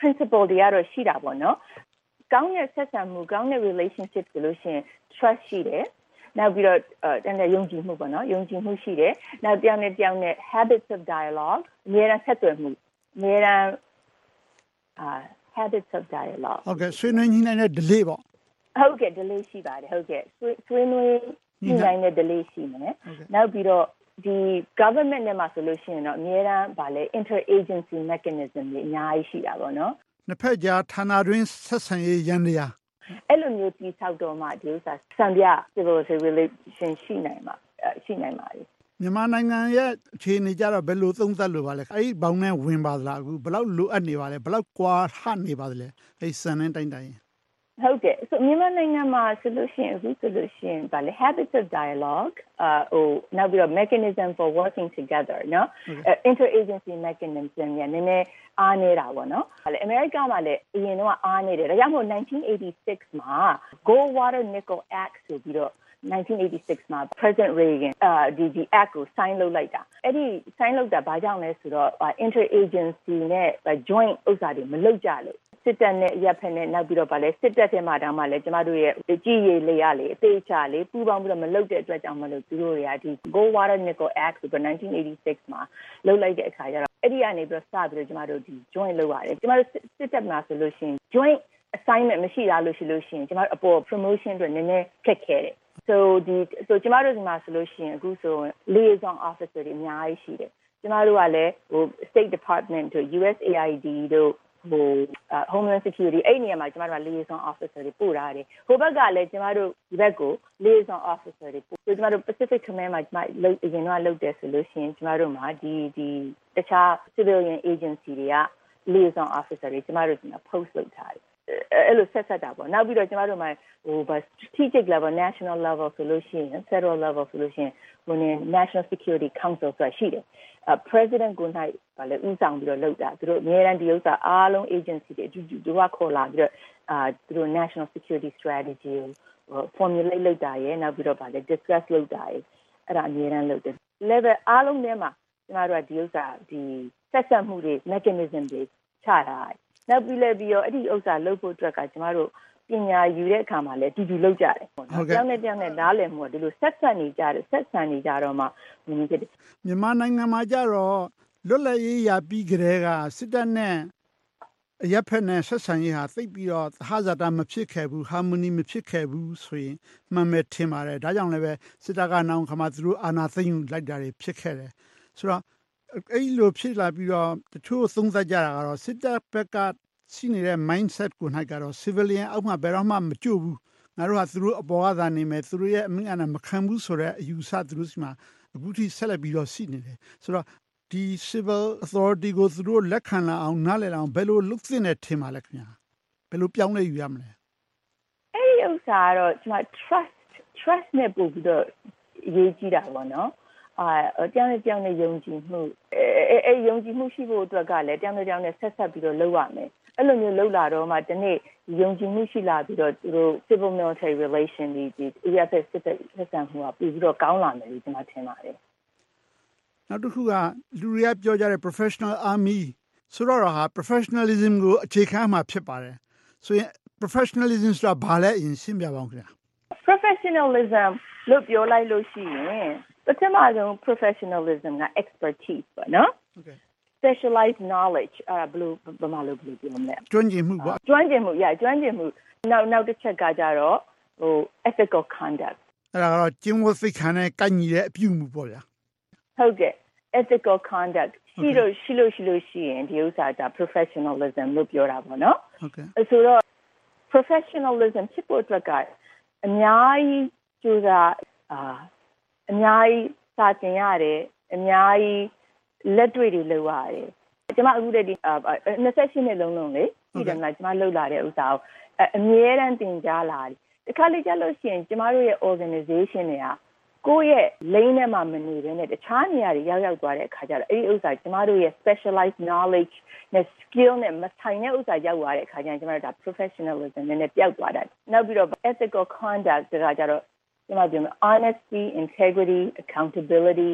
Speaker 1: principle တွေကတော့ရှိတာပေါ့နော်ကောင်းတဲ့ဆက်ဆံမှုကောင်းတဲ့ relationship ဆိုလို့ရှိရင် trust ရှိတယ်နောက်ပြီးတော့တန်တဲ့ယုံကြည်မှုပေါ့နော်ယုံကြည်မှုရှိတယ်နောက်တယောက်နဲ့တယောက်နဲ့ habits of dialogue အများအားဆက်သွယ်မှုအများအားအာ habits of dialogue
Speaker 3: ဟုတ်ကဲ့ဆွေးနွေးညှိနှိုင်းတဲ့ delay ပေါ့
Speaker 1: ဟုတ်ကဲ့ delay ရှိပါတယ်ဟုတ်ကဲ့ဆွေးနွေးညှိနှိုင်းတဲ့ delay ရှိမယ်နောက်ပြီးတော့ဒီ government နဲ့မှာဆိုလို့ရှိရင်တော့အများအားဗာလဲ interagency mechanism တွေအများကြီးရှိတာပေါ့နော်
Speaker 3: နှစ်ဖက်ကြားဌာနတွင်းဆက်ဆံရေးရန်တရား
Speaker 1: အဲ့လိုမျိုးတိဆောက်တော့မှဒီဥစ္စာစံပြ civil relation ရှိနိုင်မှာရှိနိုင်ပါလေ
Speaker 3: မြန်မာနိုင်ငံရဲ့အခြေအနေကြတော့ဘယ်လိုသုံးသပ်လို့ပါလဲအဲ့ဒီဘောင်နဲ့ဝင်ပါသလားအခုဘယ်လောက်လိုအပ်နေပါလဲဘယ်လောက်ကွာဟနေပါသလဲအဲ့စံနဲ့တိုင်းတိုင်း
Speaker 1: ဟုတ်ကဲ့ဆိုမြန်မာနိုင်ငံမှာ solution အခု solution ပါလေ habits of dialogue အာဟိုနောက်ပြီးတော့ mechanism for working together နော် interagency mechanism ညနည်းနည်းအားနေတာပေါ့နော်အဲ့အမေရိကမှာလည်းအရင်တော့အားနေတယ်ဒါကြောင့်မို့nineteen eighty-sixမှာ Goldwater Nichols Act ဆိုပြီးတော့nineteen eighty-sixမှာ President Reagan အာဒီဒီ act ကို sign လုပ်လိုက်တာအဲ့ဒီ sign လုပ်တာဘာကြောင့်လဲဆိုတော့ interagency နဲ့ joint ဥစ္စာတွေမလုပ်ကြလို့စစ်တပ်နဲ့ရပ်ဖက်နဲ့နောက်ပြီးတော့ဗာလဲစစ်တပ်ထဲမှာတောင်မှလည်းကျမတို့ရဲ့ကြည်ရည်လေးရလေအသေးချာလေးပူပေါင်းပြီးတော့မလုပ်တဲ့အတွက်ကြောင့်မလို့သူတို့တွေကဒီ Goldwater Nichols Act ဆိုတော့nineteen eighty-sixမှာလုပ်လိုက်တဲ့အခါကျတော့အဲ့ဒီကနေပြီးတော့စပြီးတော့ကျမတို့ဒီ joint လုပ်ရတယ်ကျမတို့စစ်တပ်မှာဆိုလို့ရှိရင် joint assignment မရှိတာလို့ရှိလို့ရှိရင်ကျမတို့အပေါ် promotion တွေနည်းနည်းခက်ခဲတယ် so ဒီ so ကျမတို့ဒီမှာဆိုလို့ရှိရင်အခုဆို liaison officer တွေအများကြီးရှိတယ်ကျမတို့ကလည်းဟို State Department တို့ U S A I D တို့ဟို Homeland Security အဲ့ဒီနေရာမှာကျမတို့က liaison officer တွေပို့ထားတယ်ဟိုဘက်ကလည်းကျမတို့ဒီဘက်ကို liaison officer တွေပို့ဆိုကျမတို့ Pacific Command မှာကျမလုပ်အရင်တော့လုပ်တယ်ဆိုလို့ရှိရင်ကျမတို့မှာဒီဒီတခြား civilian agency တွေက liaison officer တွေကျမတို့က post လုပ်ထားတယ်အဲ့လိုဆက်ဆက်တာပေါ့နောက်ပြီးတော့ကျမတို့မှာဟို strategic level national level ဆိုလို့ရှိရင် federal level ဆိုလို့ရှိရင်ဟို National Security Council ဆိုတာရှိတယ်Uh, President ကိုနိုင်ပါလေဦးဆောင်ပြီးတော့လုပ်တာသူတို့အများအားဒီဥစ္စာအားလုံး agency တွေအတူတူတို့ကခေါ်လာပြီးတော့အာသူတို့ national security strategy ကို formulate လုပ်တာရဲ့နောက်ပြီးတော့ပါလေ discuss လုပ်တာရဲ့အဲ့ဒါအများအားလုပ်တယ် level အားလုံးထဲမှာကျမတို့ကဒီဥစ္စာဒီဆက်ဆက်မှုတွေ mechanism တွေချတာနောက်ပြီးလည်းပြီးတော့အဲ့ဒီဥစ္စာလုပ်ဖို့အတွက်ကကျမတို့ပညာယူတဲ့အခါမှာလည်းအတူတူလုပ်ကြတယ်ပေါ့နော်။ကြောင်းနဲ့ကြောင်းနဲ့နားလည်မှုကဒီလိုဆက်ဆက်နေကြတယ်ဆက်ဆံနေကြတော့မှဝင်နေတယ်
Speaker 3: ။မြန်မာနိုင်ငံမှာကြတော့လွတ်လပ်ရေးရပြီးကြတဲ့ကစစ်တပ်နဲ့အရက်ဖက်နဲ့ဆက်ဆံရေးဟာသိပ်ပြီးတော့သဟဇာတမဖြစ်ခဲ့ဘူး harmony မဖြစ်ခဲ့ဘူးဆိုရင်မှန်မဲ့ထင်ပါတယ်။ဒါကြောင့်လည်းပဲစစ်တပ်ကနောင်ခါမှာသူတို့အာဏာသိမ်းယူလိုက်တာတွေဖြစ်ခဲ့တယ်။ဆိုတော့အဲ့လိုဖြစ်လာပြီးတော့တချို့သုံးသပ်ကြတာကတော့စစ်တပ်ဘက်ကရှိနေတဲ့ mindset ကိုနိုင်ကတော့ civilian အောက်မှာဘယ်တော့မှမကြို့ဘူးငါတို့ကသူတို့အပေါ်ကသာနေမယ်သူတို့ရဲ့အမိန့်အနာမခံဘူးဆိုတော့အယူဆသူတို့စီမှာအခုထိဆက်လက်ပြီးတော့ရှိနေတယ်ဆိုတော့ဒီ civil authority ကိုသူတို့လက်ခံလာအောင်နားလည်အောင်ဘယ်လိုလုပ်သင့်တယ်ထင်ပါလဲခင်ဗျာဘယ်လိုပြောင်းလဲယူရမလဲ
Speaker 1: အဲ့ဒီဥစ္စာကတော့ကျွန်မ trust trust နဲ့ပို့ပြီးတော့ရေးကြည့်တာပေါ့နော်အာတယောက်နဲ့တယောက်နဲ့ယုံကြည်မှုအဲအဲယုံကြည်မှုရှိဖို့အတွက်ကလည်းတယောက်နဲ့တယောက်နဲ့ဆက်ဆက်ပြီးတော့လုပ်ရမယ်အဲ့လိုမျိုးလုပ်လာတော့မှဒီနေ့ယုံကြည်မှုရှိလာပြီးတော့သူတို့ civil military relation ဒီဒီ E F S စစ်ဆက်ဆံမှုကပြီးပြီးတော့ကောင်းလာမယ်လို့ကျွန်မထင်ပါတယ်
Speaker 3: နောက်တစ်ခုကလူတွေကပြောကြတဲ့ professional army ဆိုတော့ဟာ professionalism ကိုအခြေခံမှာဖြစ်ပါတယ်ဆိုရင် professionalism ဆိုတာဘာလဲအရင်ရှင်းပြပါဦးခင်ဗျာ
Speaker 1: professionalism လို့ပြောလိုက်လို့ရှိရင်ပထမဆုံး professionalism က expertise ပေါ့နော်
Speaker 3: okay
Speaker 1: specialized knowledge အဲ့ဘလို့ဘာမှလို့ဘလို့ပြောမလဲ
Speaker 3: ကျွမ်းကျင်မှုပေါ့
Speaker 1: ကျွမ်းကျင်မှု yeah ကျွမ်းကျင်မှုနောက်နောက်တစ်ချက်ကကြတော့ဟို ethical conduct
Speaker 3: အဲ့ဒါကတော့ကျင့်ဝတ်သိက္ခာနဲ့ကိုက်ညီတဲ့အပြုအမူပေါ့ဗျာ
Speaker 1: ဟုတ်ကဲ့ ethical conduct ရှိလို့ရှိလို့ရှိလို့ရှိရင်ဒီဥစ္စာက professionalism လို့ပြောတာပေါ့နော်
Speaker 3: okay
Speaker 1: ဆိုတော့ professionalism ဖြစ်ဖို့အတွက်ကအများကြီးကြိုးစားအာအများကြီးစာသင်ရတယ်အများကြီးလက်တွေ့တွေလုပ်ရတယ်ကျွန်မအခုတည်းဒီနှစ်ဆက်နှစ်လုံးလုံးလေဒီတည်းမှာကျွန်မလှုပ်လာတဲ့ဥစ္စာကိုအမြဲတမ်းသင်ကြားလာတယ်တခါလေကြာလို့ရှိရင်ကျွန်မတို့ရဲ့ organization တွေကကိုယ့်ရဲ့ lane ထဲမှာမနေဘဲနဲ့တခြားနေရာတွေရောက်ရောက်သွားတဲ့အခါကျတော့အဲ့ဒီဥစ္စာကျွန်မတို့ရဲ့ specialized knowledge နဲ့ skill နဲ့မဆိုင်တဲ့ဥစ္စာရောက်သွားတဲ့အခါကျရင်ကျွန်မတို့ဒါ professionalism နဲ့ပျောက်သွားတာနောက်ပြီးတော့ ethical conduct ကကြတော့ကျွန်မပြောမယ် honesty integrity accountability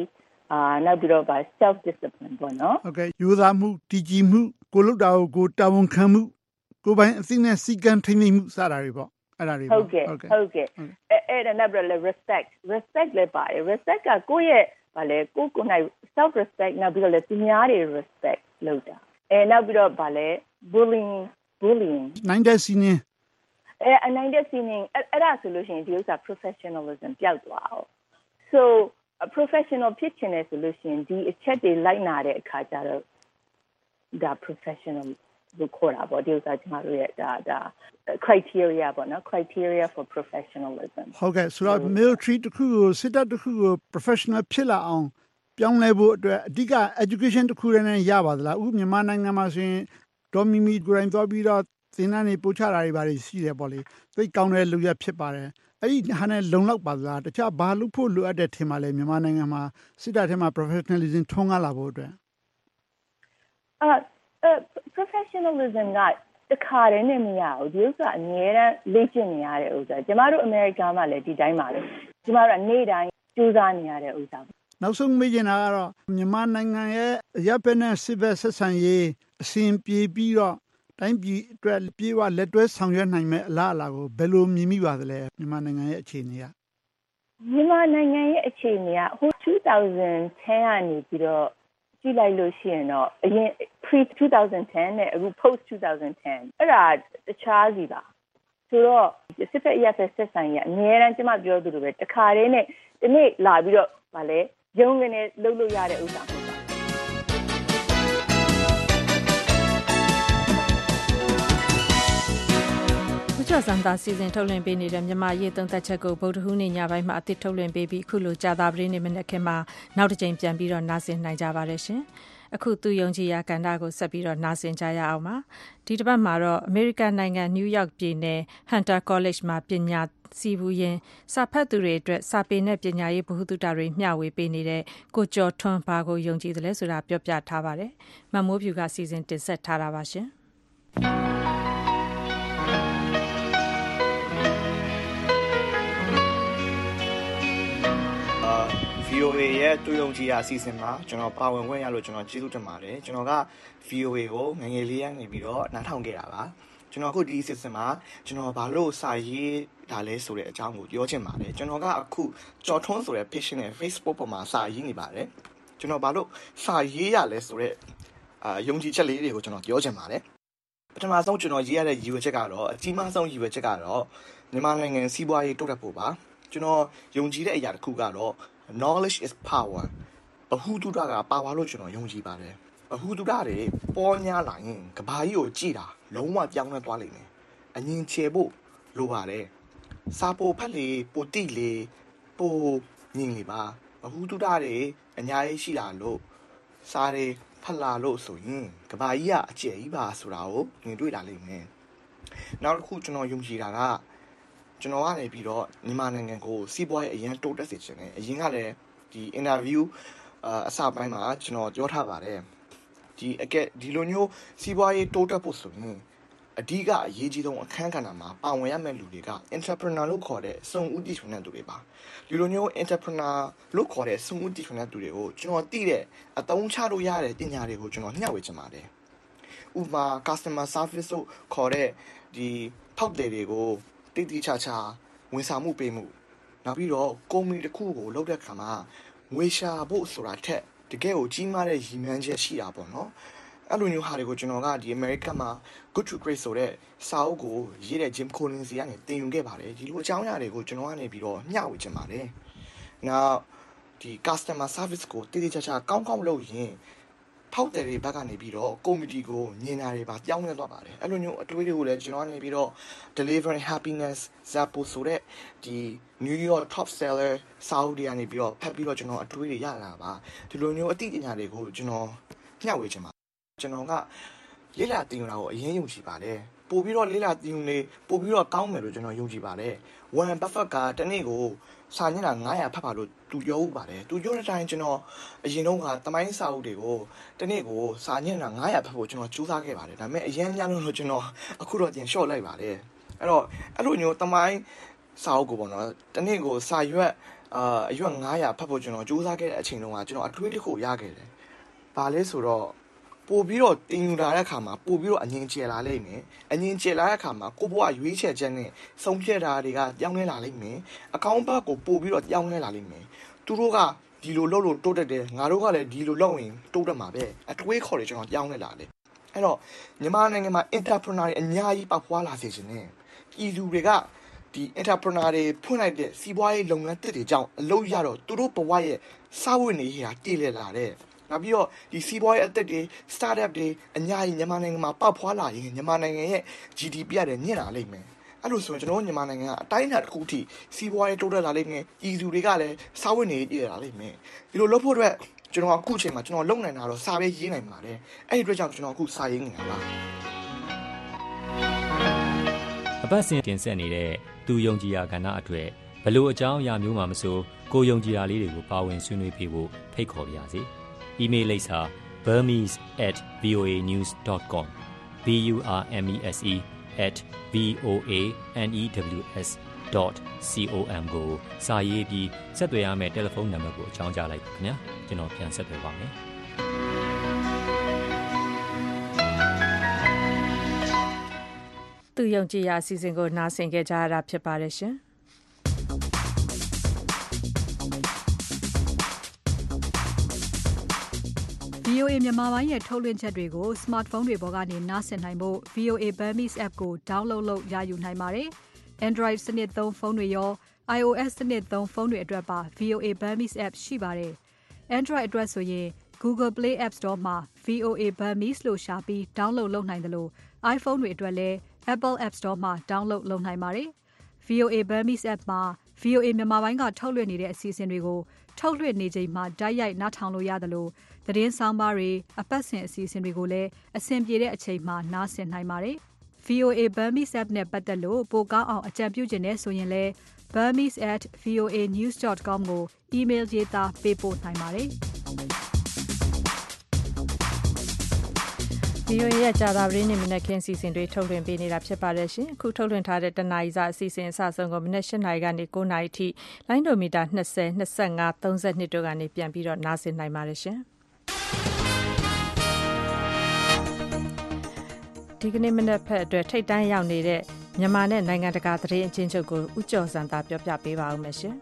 Speaker 1: အာနောက်ပြီးတော့ဗာ self discipline ပေါ့နော်
Speaker 3: Okay ယူသားမှုတည်ကြည်မှုကိုလုပ်တာကိုကိုတာဝန်ခံမှုကိုပိုင်အသိနဲ့စီကံထိမ့်သိမ့်မှုစတာတွေပေါ့အဲ့ဒါတွေပေါ့
Speaker 1: ဟုတ်ကဲ့ဟုတ်ကဲ့အဲ့အဲ့ဒါနောက်ပြီးတော့ respect respect လည်းပါတယ် respect ကကိုယ့်ရဲ့ဗာလဲကိုကိုနိုင် self respect နောက်ပြီးတော့လည်းသူများတွေ respect လုပ်တာအဲနောက်ပြီးတော့ဗာလဲ bullying bullying
Speaker 3: နိုင်တဲ့စီးနေ
Speaker 1: အဲအနိုင်တဲ့စီးနေအဲ့ဒါဆိုလို့ရှိရင်ဒီဥစ္စာ professionalism ပျောက်သွားအောင် so a professional ဖြစ်ချင်တယ်ဆိုလို့ရှိရင်ဒီအချက်တွေလိုက်နာတဲ့အခါကျတော့ဒါ professional လို့ခေါ်တာပေါ့ဒီဥစ္စာကျမတို့ရဲ့ဒါဒါ criteria ပေါ့နော် criteria for professionalism
Speaker 3: ဟုတ်ကဲ့ဆိုတော့ military တခုကိုစစ်တပ်တခုကို professional ဖြစ်လာအောင်ပြောင်းလဲဖို့အတွက်အဓိက education တခုနဲ့ရပါသလားဥပမာမြန်မာနိုင်ငံမှာဆိုရင်ဒေါ်မီမီကိုယ်တိုင်သွားပြီးတော့သင်တန်းတွေပို့ချတာတွေပါတယ်ရှိတယ်ပေါ့လေသိကောင်းတဲ့လူရဖြစ်ပါတယ်အဲ့ဒီဟာနဲ့လုံလောက်ပါသလားတခြားဘာလို့ဖို့လိုအပ်တဲ့ထင်ပါလဲမြန်မာနိုင်ငံမှာစစ်တပ်ထဲမှာ professionalism ထွန်းကားလာဖို့အတွက်
Speaker 1: အာ professionalism ကတခါတည်းနဲ့မရဘူးဒီဥစ္စာအများအားလေ့ကျင့်နေရတဲ့ဥစ္စာကျမတို့အမေရိကန်မှာလည်းဒီတိုင်းပါပဲကျမတို့ကနေ့တိုင်းကြိုးစားနေရတဲ့ဥစ္စာ
Speaker 3: နောက်ဆုံးမေးချင်တာကတော့မြန်မာနိုင်ငံရဲ့ရပ်ဖက်နဲ့စစ်ဘက်ဆက်ဆံရေးအစဉ်ပြေပြီးတော့တိုင်းပြည်အတွက်ပြေဝလက်တွဲဆောင်ရွက်နိုင်မဲ့အလားအလာကိုဘယ်လိုမြင်မိပါသလဲမြန်မာနိုင်ငံရဲ့အခြေအနေက
Speaker 1: မြန်မာနိုင်ငံရဲ့အခြေအနေကဟိုtwenty tenကနေပြီးတော့ကြည့်လိုက်လို့ရှိရင်တော့အရင် pre twenty ten နဲ့အခု post twenty ten အဲ့ဒါတခြားစီပါဆိုတော့စစ်ဖက်ရပ်ဖက်ဆက်ဆံရေးအများအားကျမပြောသလိုပဲတခါတည်းနဲ့ဒီနေ့လာပြီးတော့ဗာလဲရုံးကနေလှုပ်လို့ရတဲ့ဥစ္စာပေါ့
Speaker 2: ကျော်စံသာစီစဉ်ထုတ်လွှင့်ပေးနေတဲ့မြန်မာရေးသုံးသက်ချက်ကိုဗုဒ္ဓဟူးနေ့ညပိုင်းမှာအသစ်ထုတ်လွှင့်ပေးပြီးအခုလိုကြာသပတေးနေ့မနက်ခင်းမှာနောက်တစ်ကြိမ်ပြန်ပြီးတော့နားဆင်နိုင်ကြပါတယ်ရှင်။အခုသူယုံကြည်ရာကဏ္ဍကိုဆက်ပြီးတော့နားဆင်ကြရအောင်ပါ။ဒီတစ်ပတ်မှာတော့အမေရိကန်နိုင်ငံနယူးယောက်ပြည်နယ် Hunter College မှာပညာစီဘူးရင်စာဖတ်သူတွေအတွက်စာပေနဲ့ပညာရေးဗဟုသုတတွေမျှဝေပေးနေတဲ့ကိုကျော်ထွန်းဘာကိုယုံကြည်တယ်လဲဆိုတာပြောပြထားပါတယ်။မမိုးဖြူကစီစဉ်တင်ဆက်ထားတာပါရှင်။
Speaker 4: ဗီအိုအေ ရဲ့တူယုံကြည်ရာအစီအစဉ်မှာကျွန်တော်ပါဝင်ခွင့်ရလို့ကျွန်တော်ကျေးဇူးတင်ပါတယ်ကျွန်တော်က ဗီအိုအေ ကိုငယ်ငယ်လေးကနေပြီးတော့နားထောင်ခဲ့တာပါကျွန်တော်အခုဒီအစီအစဉ်မှာကျွန်တော်ဘာလို့စာရေးဒါလဲဆိုတဲ့အကြောင်းကိုပြောချင်ပါတယ်ကျွန်တော်ကအခုကြော်ထွန်းဆိုတဲ့ page နဲ့ Facebook ပေါ်မှာစာရေးနေပါတယ်ကျွန်တော်ဘာလို့စာရေးရလဲဆိုတဲ့အာယုံကြည်ချက်လေးတွေကိုကျွန်တော်ပြောချင်ပါတယ်ပထမဆုံးကျွန်တော်ရေးရတဲ့ရည်ရွယ်ချက်ကတော့အကြီးမားဆုံးရည်ရွယ်ချက်ကတော့မြန်မာနိုင်ငံစီးပွားရေးတိုးတက်ဖို့ပါကျွန်တော်ယုံကြည်တဲ့အရာတစ်ခုကတော့knowledge is power ဘဟုတုတကပါဝါလို့ကျွန်တော်ယုံကြည်ပါတယ်ဘဟုတုတတွေပေါ်များလာရင်ကဘာကြီးကိုကြည်တာလုံးဝပြောင်းလဲသွားလိမ့်မယ်အငြင်းချေဖို့လိုပါတယ်စာပိုဖတ်လေပိုတိလေပိုညင်လေပါဘဟုတုတတွေအများကြီးရှိလာလို့စာတွေဖတ်လာလို့ဆိုရင်ကဘာကြီးကအကျယ်ကြီးပါဆိုတာကိုမြင်တွေ့လာလိမ့်မယ်နောက်တစ်ခုကျွန်တော်ယုံကြည်တာကကျွန်တော်ကနေပြီးတော့မြန်မာနိုင်ငံကိုစီးပွားရေးအရင်တိုးတက်စေချင်တယ်အရင်ကလည်းဒီ interview အစပိုင်းမှာကျွန်တော်ပြောထားပါတယ်ဒီအကဲဒီလိုမျိုးစီးပွားရေးတိုးတက်ဖို့ဆိုရင်အဓိကအရေးကြီးဆုံးအခန်းကဏ္ဍမှာပါဝင်ရမယ့်လူတွေက entrepreneur လို့ခေါ်တဲ့စုံဦးတည်ထွင်တဲ့သူတွေပါဒီလိုမျိုး entrepreneur လို့ခေါ်တဲ့စုံဦးတည်ထွင်တဲ့သူတွေကိုကျွန်တော်သိတဲ့အသုံးချလို့ရတဲ့ပညာတွေကိုကျွန်တော်မျှဝေချင်ပါတယ်ဥပမာ customer service လို့ခေါ်တဲ့ဒီဖောက်တယ်တွေကိုတိတိကျကျဝန်ဆောင်မှုပေးမှုနောက်ပြီးတော့ကုမ္ပဏီတစ်ခုကိုလုပ်တဲ့အခါမှာငွေရှာဖို့ဆိုတာထက်တကယ်ကိုကြီးမားတဲ့ရည်မှန်းချက်ရှိတာပေါ့နော်အဲ့လိုမျိုးဟာတွေကိုကျွန်တော်ကဒီ American မှာ Good to Great ဆိုတဲ့စာအုပ်ကိုရေးတဲ့ Jim Collins စီကနေသင်ယူခဲ့ပါတယ်ဒီလိုအကြောင်းအရာတွေကိုကျွန်တော်ကနေပြီးတော့မျှဝေချင်ပါတယ်နောက်ဒီ customer service ကိုတိတိကျကျကောင်းကောင်းလုပ်ရင်ဖောက်တယ်တွေဘက်ကနေပြီးတော့ committee ကိုညင်တာတွေပါပြောင်းလဲသွားပါတယ်အဲ့လိုမျိုးအတွေးတွေကိုလည်းကျွန်တော်ကနေပြီးတော့ delivering happiness Zappos ဆိုတဲ့ဒီ New York top seller စာအုပ်တွေကနေပြီးတော့ဖတ်ပြီးတော့ကျွန်တော်အတွေးတွေရလာပါဒီလိုမျိုးအသိပညာတွေကိုကျွန်တော်မျှဝေချင်ပါကျွန်တော်ကလေ့လာသင်ယူတာကိုအရင်ယုံကြည်ပါတယ်ပို့ပြီးတော့လေ့လာသင်ယူနေပို့ပြီးတော့ကောင်းမယ်လို့ကျွန်တော်ယုံကြည်ပါတယ် Warren Buffett ကတနေ့ကိုစာညက်တာnine hundredဖတ်ပါလို့သူပြောဥပါတယ်သူပြောတဲ့အတိုင်းကျွန်တော်အရင်တော့ကတမိုင်းစာအုပ်တွေကိုတနေ့ကိုစာညက်တာnine hundredဖတ်ဖို့ကျွန်တော်ကြိုးစားခဲ့ပါတယ်ဒါပေမဲ့အရင်များလို့ကျွန်တော်အခုတော့ပြန် short လိုက်ပါတယ်အဲ့တော့အဲ့လိုမျိုးတမိုင်းစာအုပ်ကိုပေါ့နော်တနေ့ကိုစာရွက်အာအရွက်nine hundredဖတ်ဖို့ကျွန်တော်စူးစမ်းခဲ့တဲ့အချိန်တုန်းကကျွန်တော်အထွေးတစ်ခုရခဲ့တယ်။ဘာလဲဆိုတော့ပို့ပြီးတော့တင်ယူလာတဲ့အခါမှာပို့ပြီးတော့အငြင်းကျဲလာလိမ့်မယ်။အငြင်းကျဲလာတဲ့အခါမှာကိုဘွားရွေးချယ်ချက်နဲ့ဆုံးဖြတ်တာတွေကပြောင်းလဲလာလိမ့်မယ်။အကောင့်ဘက်ကိုပို့ပြီးတော့ပြောင်းလဲလာလိမ့်မယ်။သူတို့ကဒီလိုလုပ်လို့တိုးတက်တယ်ငါတို့ကလည်းဒီလိုလုပ်ရင်တိုးတက်မှာပဲအတွေးခေါ်တွေကျွန်တော်ပြောင်းလဲလာတယ်။အဲ့တော့မြန်မာနိုင်ငံမှာ entrepreneur တွေအများကြီးပေါက်ဖွားလာစေချင်တယ်။ပြည်သူတွေကဒီ entrepreneur တွေဖွင့်လိုက်တဲ့စီးပွားရေးလုပ်ငန်းတစ်တွေကြောင့်အလုပ်ရတော့သူတို့ဘဝရဲ့စာဝတ်နေရေးဟာတည်လည်လာတယ်။နောက်ပြီးတော့ဒီစီးပွားရေးအသက်တွေ startup တွေအများကြီးမြန်မာနိုင်ငံမှာပေါက်ဖွားလာရင်မြန်မာနိုင်ငံရဲ့ G D P ရတယ်ညှင့်လာလိမ့်မယ်။အဲ့လိုဆိုရင်ကျွန်တော်မြန်မာနိုင်ငံကအတိုင်းအတာတစ်ခုထိစီးပွားရေးတိုးတက်လာလိမ့်မယ်။ပြည်သူတွေကလည်းစာဝတ်နေရေးတည်လာလိမ့်မယ်။ဒီလိုလုပ်ဖို့အတွက်ကျွန်တော်အခုချိန်မှာကျွန်တော်လုပ်နိုင်တာတော့စာပဲရေးနိုင်ပါတယ်။အဲ့ဒီအတွက်ကြောင့်ကျွန်တော်အခုစာရေးနေတာပါ
Speaker 21: ။အပတ်စဉ်တင်ဆက်နေတဲ့သူယုံကြည်ရာကဏ္ဍအတွက်ဘလို့အကြောင်းအရာမျိုးမှမဆိုကိုယုံကြည်ရာလေးတွေကိုပါဝင်ဆွေးနွေးပေးဖို့ဖိတ်ခေါ်ပါရစေ။ email လိပ်စာ burmese at voa news dot com b u r m e s e at v o a n e w s dot com ကိုစာရေးပြီးဆက်သွယ်ရမယ့်တယ်လီဖုန်းနံပါတ်ကိုအကြောင်းကြားလိုက်ပါခင်ဗျာကျွန်တော်ပြန်ဆက်သွယ်ပါမယ်
Speaker 2: သူယုံကြည်ရာအစီအစဉ်ကိုနားဆင်ကြကြရတာဖြစ်ပါတယ်ရှင်။
Speaker 8: V O A မြန်မာပိုင်းရဲ့ထုတ်လွှင့်ချက်တွေကို smartphone တွေပေါ်ကနေနားဆင်နိုင်ဖို့ V O A Burmese app ကို download လုပ်ရယူနိုင်ပါတယ်။ Android စနစ်သုံးဖုန်းတွေရော iOS စနစ်သုံးဖုန်းတွေအတွက်ပါ V O A Burmese app ရှိပါတယ်။ Android အတွက်ဆိုရင် Google Play App Store မှာ V O A Burmese လို့ရှာပြီး download လုပ်နိုင်တယ်လို့ iPhone တွေအတွက်လည်း Apple App Store မှာ download လုပ်နိုင်ပါတယ်။ V O A Burmese app မှာ V O A မြန်မာပိုင်းကထုတ်လွှင့်နေတဲ့အစီအစဉ်တွေကိုထုတ်လွှင့်နေချိန်မှာတိုက်ရိုက်နားထောင်လို့ရတယ်လို့သတင်းဆောင်ပါတွေအပတ်စဉ်အစီအစဉ်တွေကိုလည်းအဆင်ပြေတဲ့အချိန်မှာနားဆင်နိုင်ပါတယ်။ V O A Burmese app နဲ့ပတ်သက်လို့ပိုကောင်းအောင်အကြံပြုချင်တဲ့ဆိုရင်လည်း burmese at v o a news dot com ကို email ရေးသားပေးပို့နိုင်ပါတယ်။ V O A ရဲ့ကြာသပတေးနေ့မနက်ခင်းစီစဉ်တွေထုတ်လွှင့်ပေးနေတာဖြစ်ပါတယ်ရှင်။အခုထုတ်လွှင့်ထားတဲ့တနာရီစာအစီအစဉ်အစဆုံးကိုမနက်၈နာရီကနေ၉နာရီထိလိုင်းဒိုမီတာ၂၀ ၂၅ ၃၂တို့ကနေပြန်ပြီးတော့နားဆင်နိုင်ပါတယ်ရှင်။ဒီကနေ့မနက်ဖက်အတွက်ထိတ်တန်းရောက်နေတဲ့မြန်မာနဲ့နိုင်ငံတကာသတင်းအချင်းချုပ်ကိုဦးကျော်စံသာပြောပြပေးပါဦးမယ်ရှင်။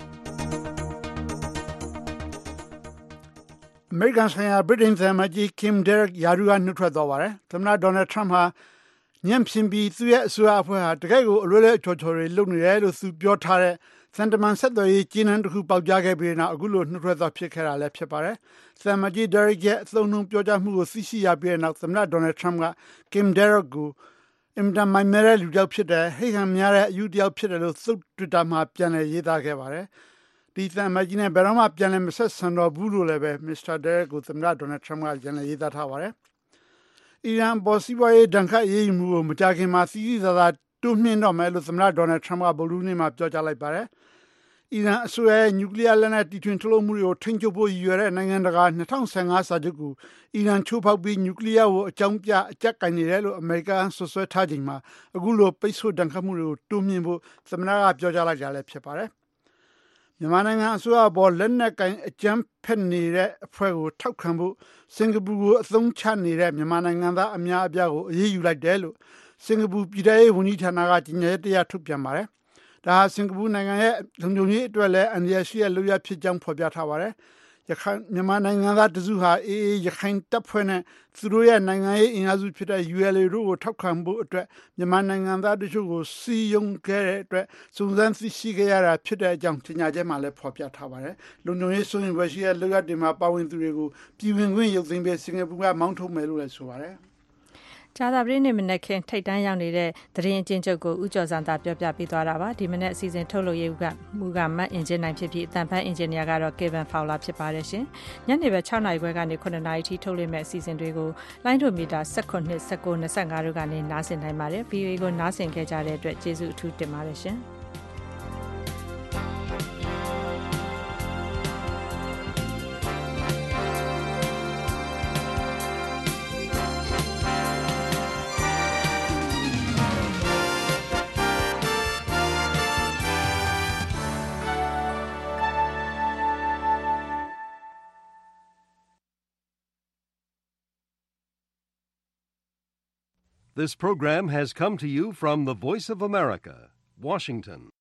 Speaker 3: အမေရိကန်ဆိုင်ရာဗြိတိန်သံအမတ်ကြီး Kim Darroch ရာထူးကနှုတ်ထွက်သွားပါတယ်။သမ္မတ Donald Trump ဟာညံ့ဖျင်းပြီးသူ့ရဲ့အစိုးရအဖွဲ့ဟာတကယ့်ကိုအလွဲလွဲအချော်ချော်တွေလုပ်နေတယ်လို့သူပြောထားတဲ့သံတမန်ဆက်သွယ်ရေးကြေးနန်းတစ်ခုပေါက်ကြားခဲ့ပြီးနောက်အခုလိုနှုတ်ထွက်သွားဖြစ်ခဲ့တာလည်းဖြစ်ပါတယ်။သံအမတ်ကြီး Darroch ရဲ့အသုံးအနှုန်းပြောကြားမှုကိုသိရှိရပြီးနောက်သမ္မတ Donald Trump က Kim Darroch ကိုအင်တာမိုင်မဲတဲ့လူတစ်ယောက်ဖြစ်တယ်ဟိတ်ဟန်များတဲ့အယူတစ်ယောက်ဖြစ်တယ်လို့သုတ် Twitter မှာပြန်လည်ရေးသားခဲ့ပါတယ်။ဒီသံအမတ်ကြီးနဲ့ဘယ်တော့မှပြန်လည်မဆက်ဆံတော့ဘူးလို့လည်းပဲ Mister Darroch ကိုသမ္မတ Donald Trump ကပြန်လည်ရေးသားထားပါတယ်။အီရန်ပေါ်စီးပွားရေးဒဏ်ခတ်အရေးယူမှုကိုမကြာခင်မှာစီးစီးသာသာတိုးမြှင့်တော့မယ်လို့သမ္မတ Donald Trump ကဗုဒ္ဓဟူးနေ့မှာပြောကြားလိုက်ပါတယ်။အီရန်အစိုးရရဲ့နျူကလ িয়ার လက်နက်တီထွင်ထုတ်လုပ်မှုတွေကိုထိန်းချုပ်ဖို့ရည်ရွယ်တဲ့နိုင်ငံတကာ၂၀၁၅စာချုပ်ကိုအီရန်ချိုးဖောက်ပြီးနျူကလ িয়ার ကိုအကြောင်းပြအကြပ်ကိုင်နေတယ်လို့အမေရိကန်ဆွဆွဲထားချိန်မှာအခုလိုပိတ်ဆို့ဒဏ်ခတ်မှုတွေကိုတိုးမြှင့်ဖို့သမ္မတကပြောကြားလိုက်တာလည်းဖြစ်ပါတယ်။မြန်မာနိုင်ငံအစိုးရပေါ်လက်နက်ကင်အကြမ်းဖက်နေတဲ့အဖွဲ့ကိုထောက်ခံဖို့စင်ကာပူကိုအသုံးချနေတဲ့မြန်မာနိုင်ငံသားအများအပြားကိုအေးအေးယူလိုက်တယ်လို့စင်ကာပူပြည်ထရေးဝန်ကြီးဌာနကကြီးညာတရားထုတ်ပြန်ပါတယ်။ဒါဟာစင်ကာပူနိုင်ငံရဲ့လုံခြုံရေးအတွက်လည်းအန္တရာယ်ရှိတဲ့လုပ်ရဖြစ်ကြောင်းဖော်ပြထားပါတယ်။ရခိုင်မြန်မာနိုင်ငံသားတစုဟာအေးအေးရခိုင်တပ်ဖွဲ့နဲ့သူတို့ရဲ့နိုင်ငံရေးအင်အားစုဖြစ်တဲ့ U L A တို့ကိုထောက်ခံဖို့အတွက်မြန်မာနိုင်ငံသားတို့ကိုစီယုံခဲ့တဲ့အတွက်စုံစမ်းသိရှိခဲ့ရတာဖြစ်တဲ့အကြောင်းထင်ရှားချက်မှလည်းဖော်ပြထားပါတယ်။လုံခြုံရေးစိုးရင်ဝယ်ရှိတဲ့လုပ်ရတင်မှာပါဝင်သူတွေကိုပြည်ဝင်ခွင့်ရုပ်သိမ်းပေးစင်ကာပူကမောင်းထုတ်မယ်လို့လည်းဆိုပါတယ်။
Speaker 2: ကြာသပတေးနေ့မနက်ခင်းထိတ်တန်းရောက်နေတဲ့သတင်းအချင်းချုပ်ကိုဦးကျော်စံသာပြောပြပေးသွားတာပါဒီမနက်အစီအစဉ်ထုတ်လို့ရေးကမူကမတ်အင်ဂျင်နိုင်ဖြစ်ပြီးအတန်ဖန်အင်ဂျင်နီယာကတော့ Kevin Fowler ဖြစ်ပါတယ်ရှင်ညနေပဲ၆နာရီခွဲကနေ၇နာရီထိထုတ်လွှင့်မဲ့အစီအစဉ်တွေကိုလိုင်းဒိုမီတာ၁၇ ၁၉ ၂၅တို့ကနေနားဆင်နိုင်ပါတယ် V O A ကိုနားဆင်ခဲ့ကြတဲ့အတွက်ကျေးဇူးအထူးတင်ပါတယ်ရှင်
Speaker 6: This program has come to you from the Voice of America, Washington.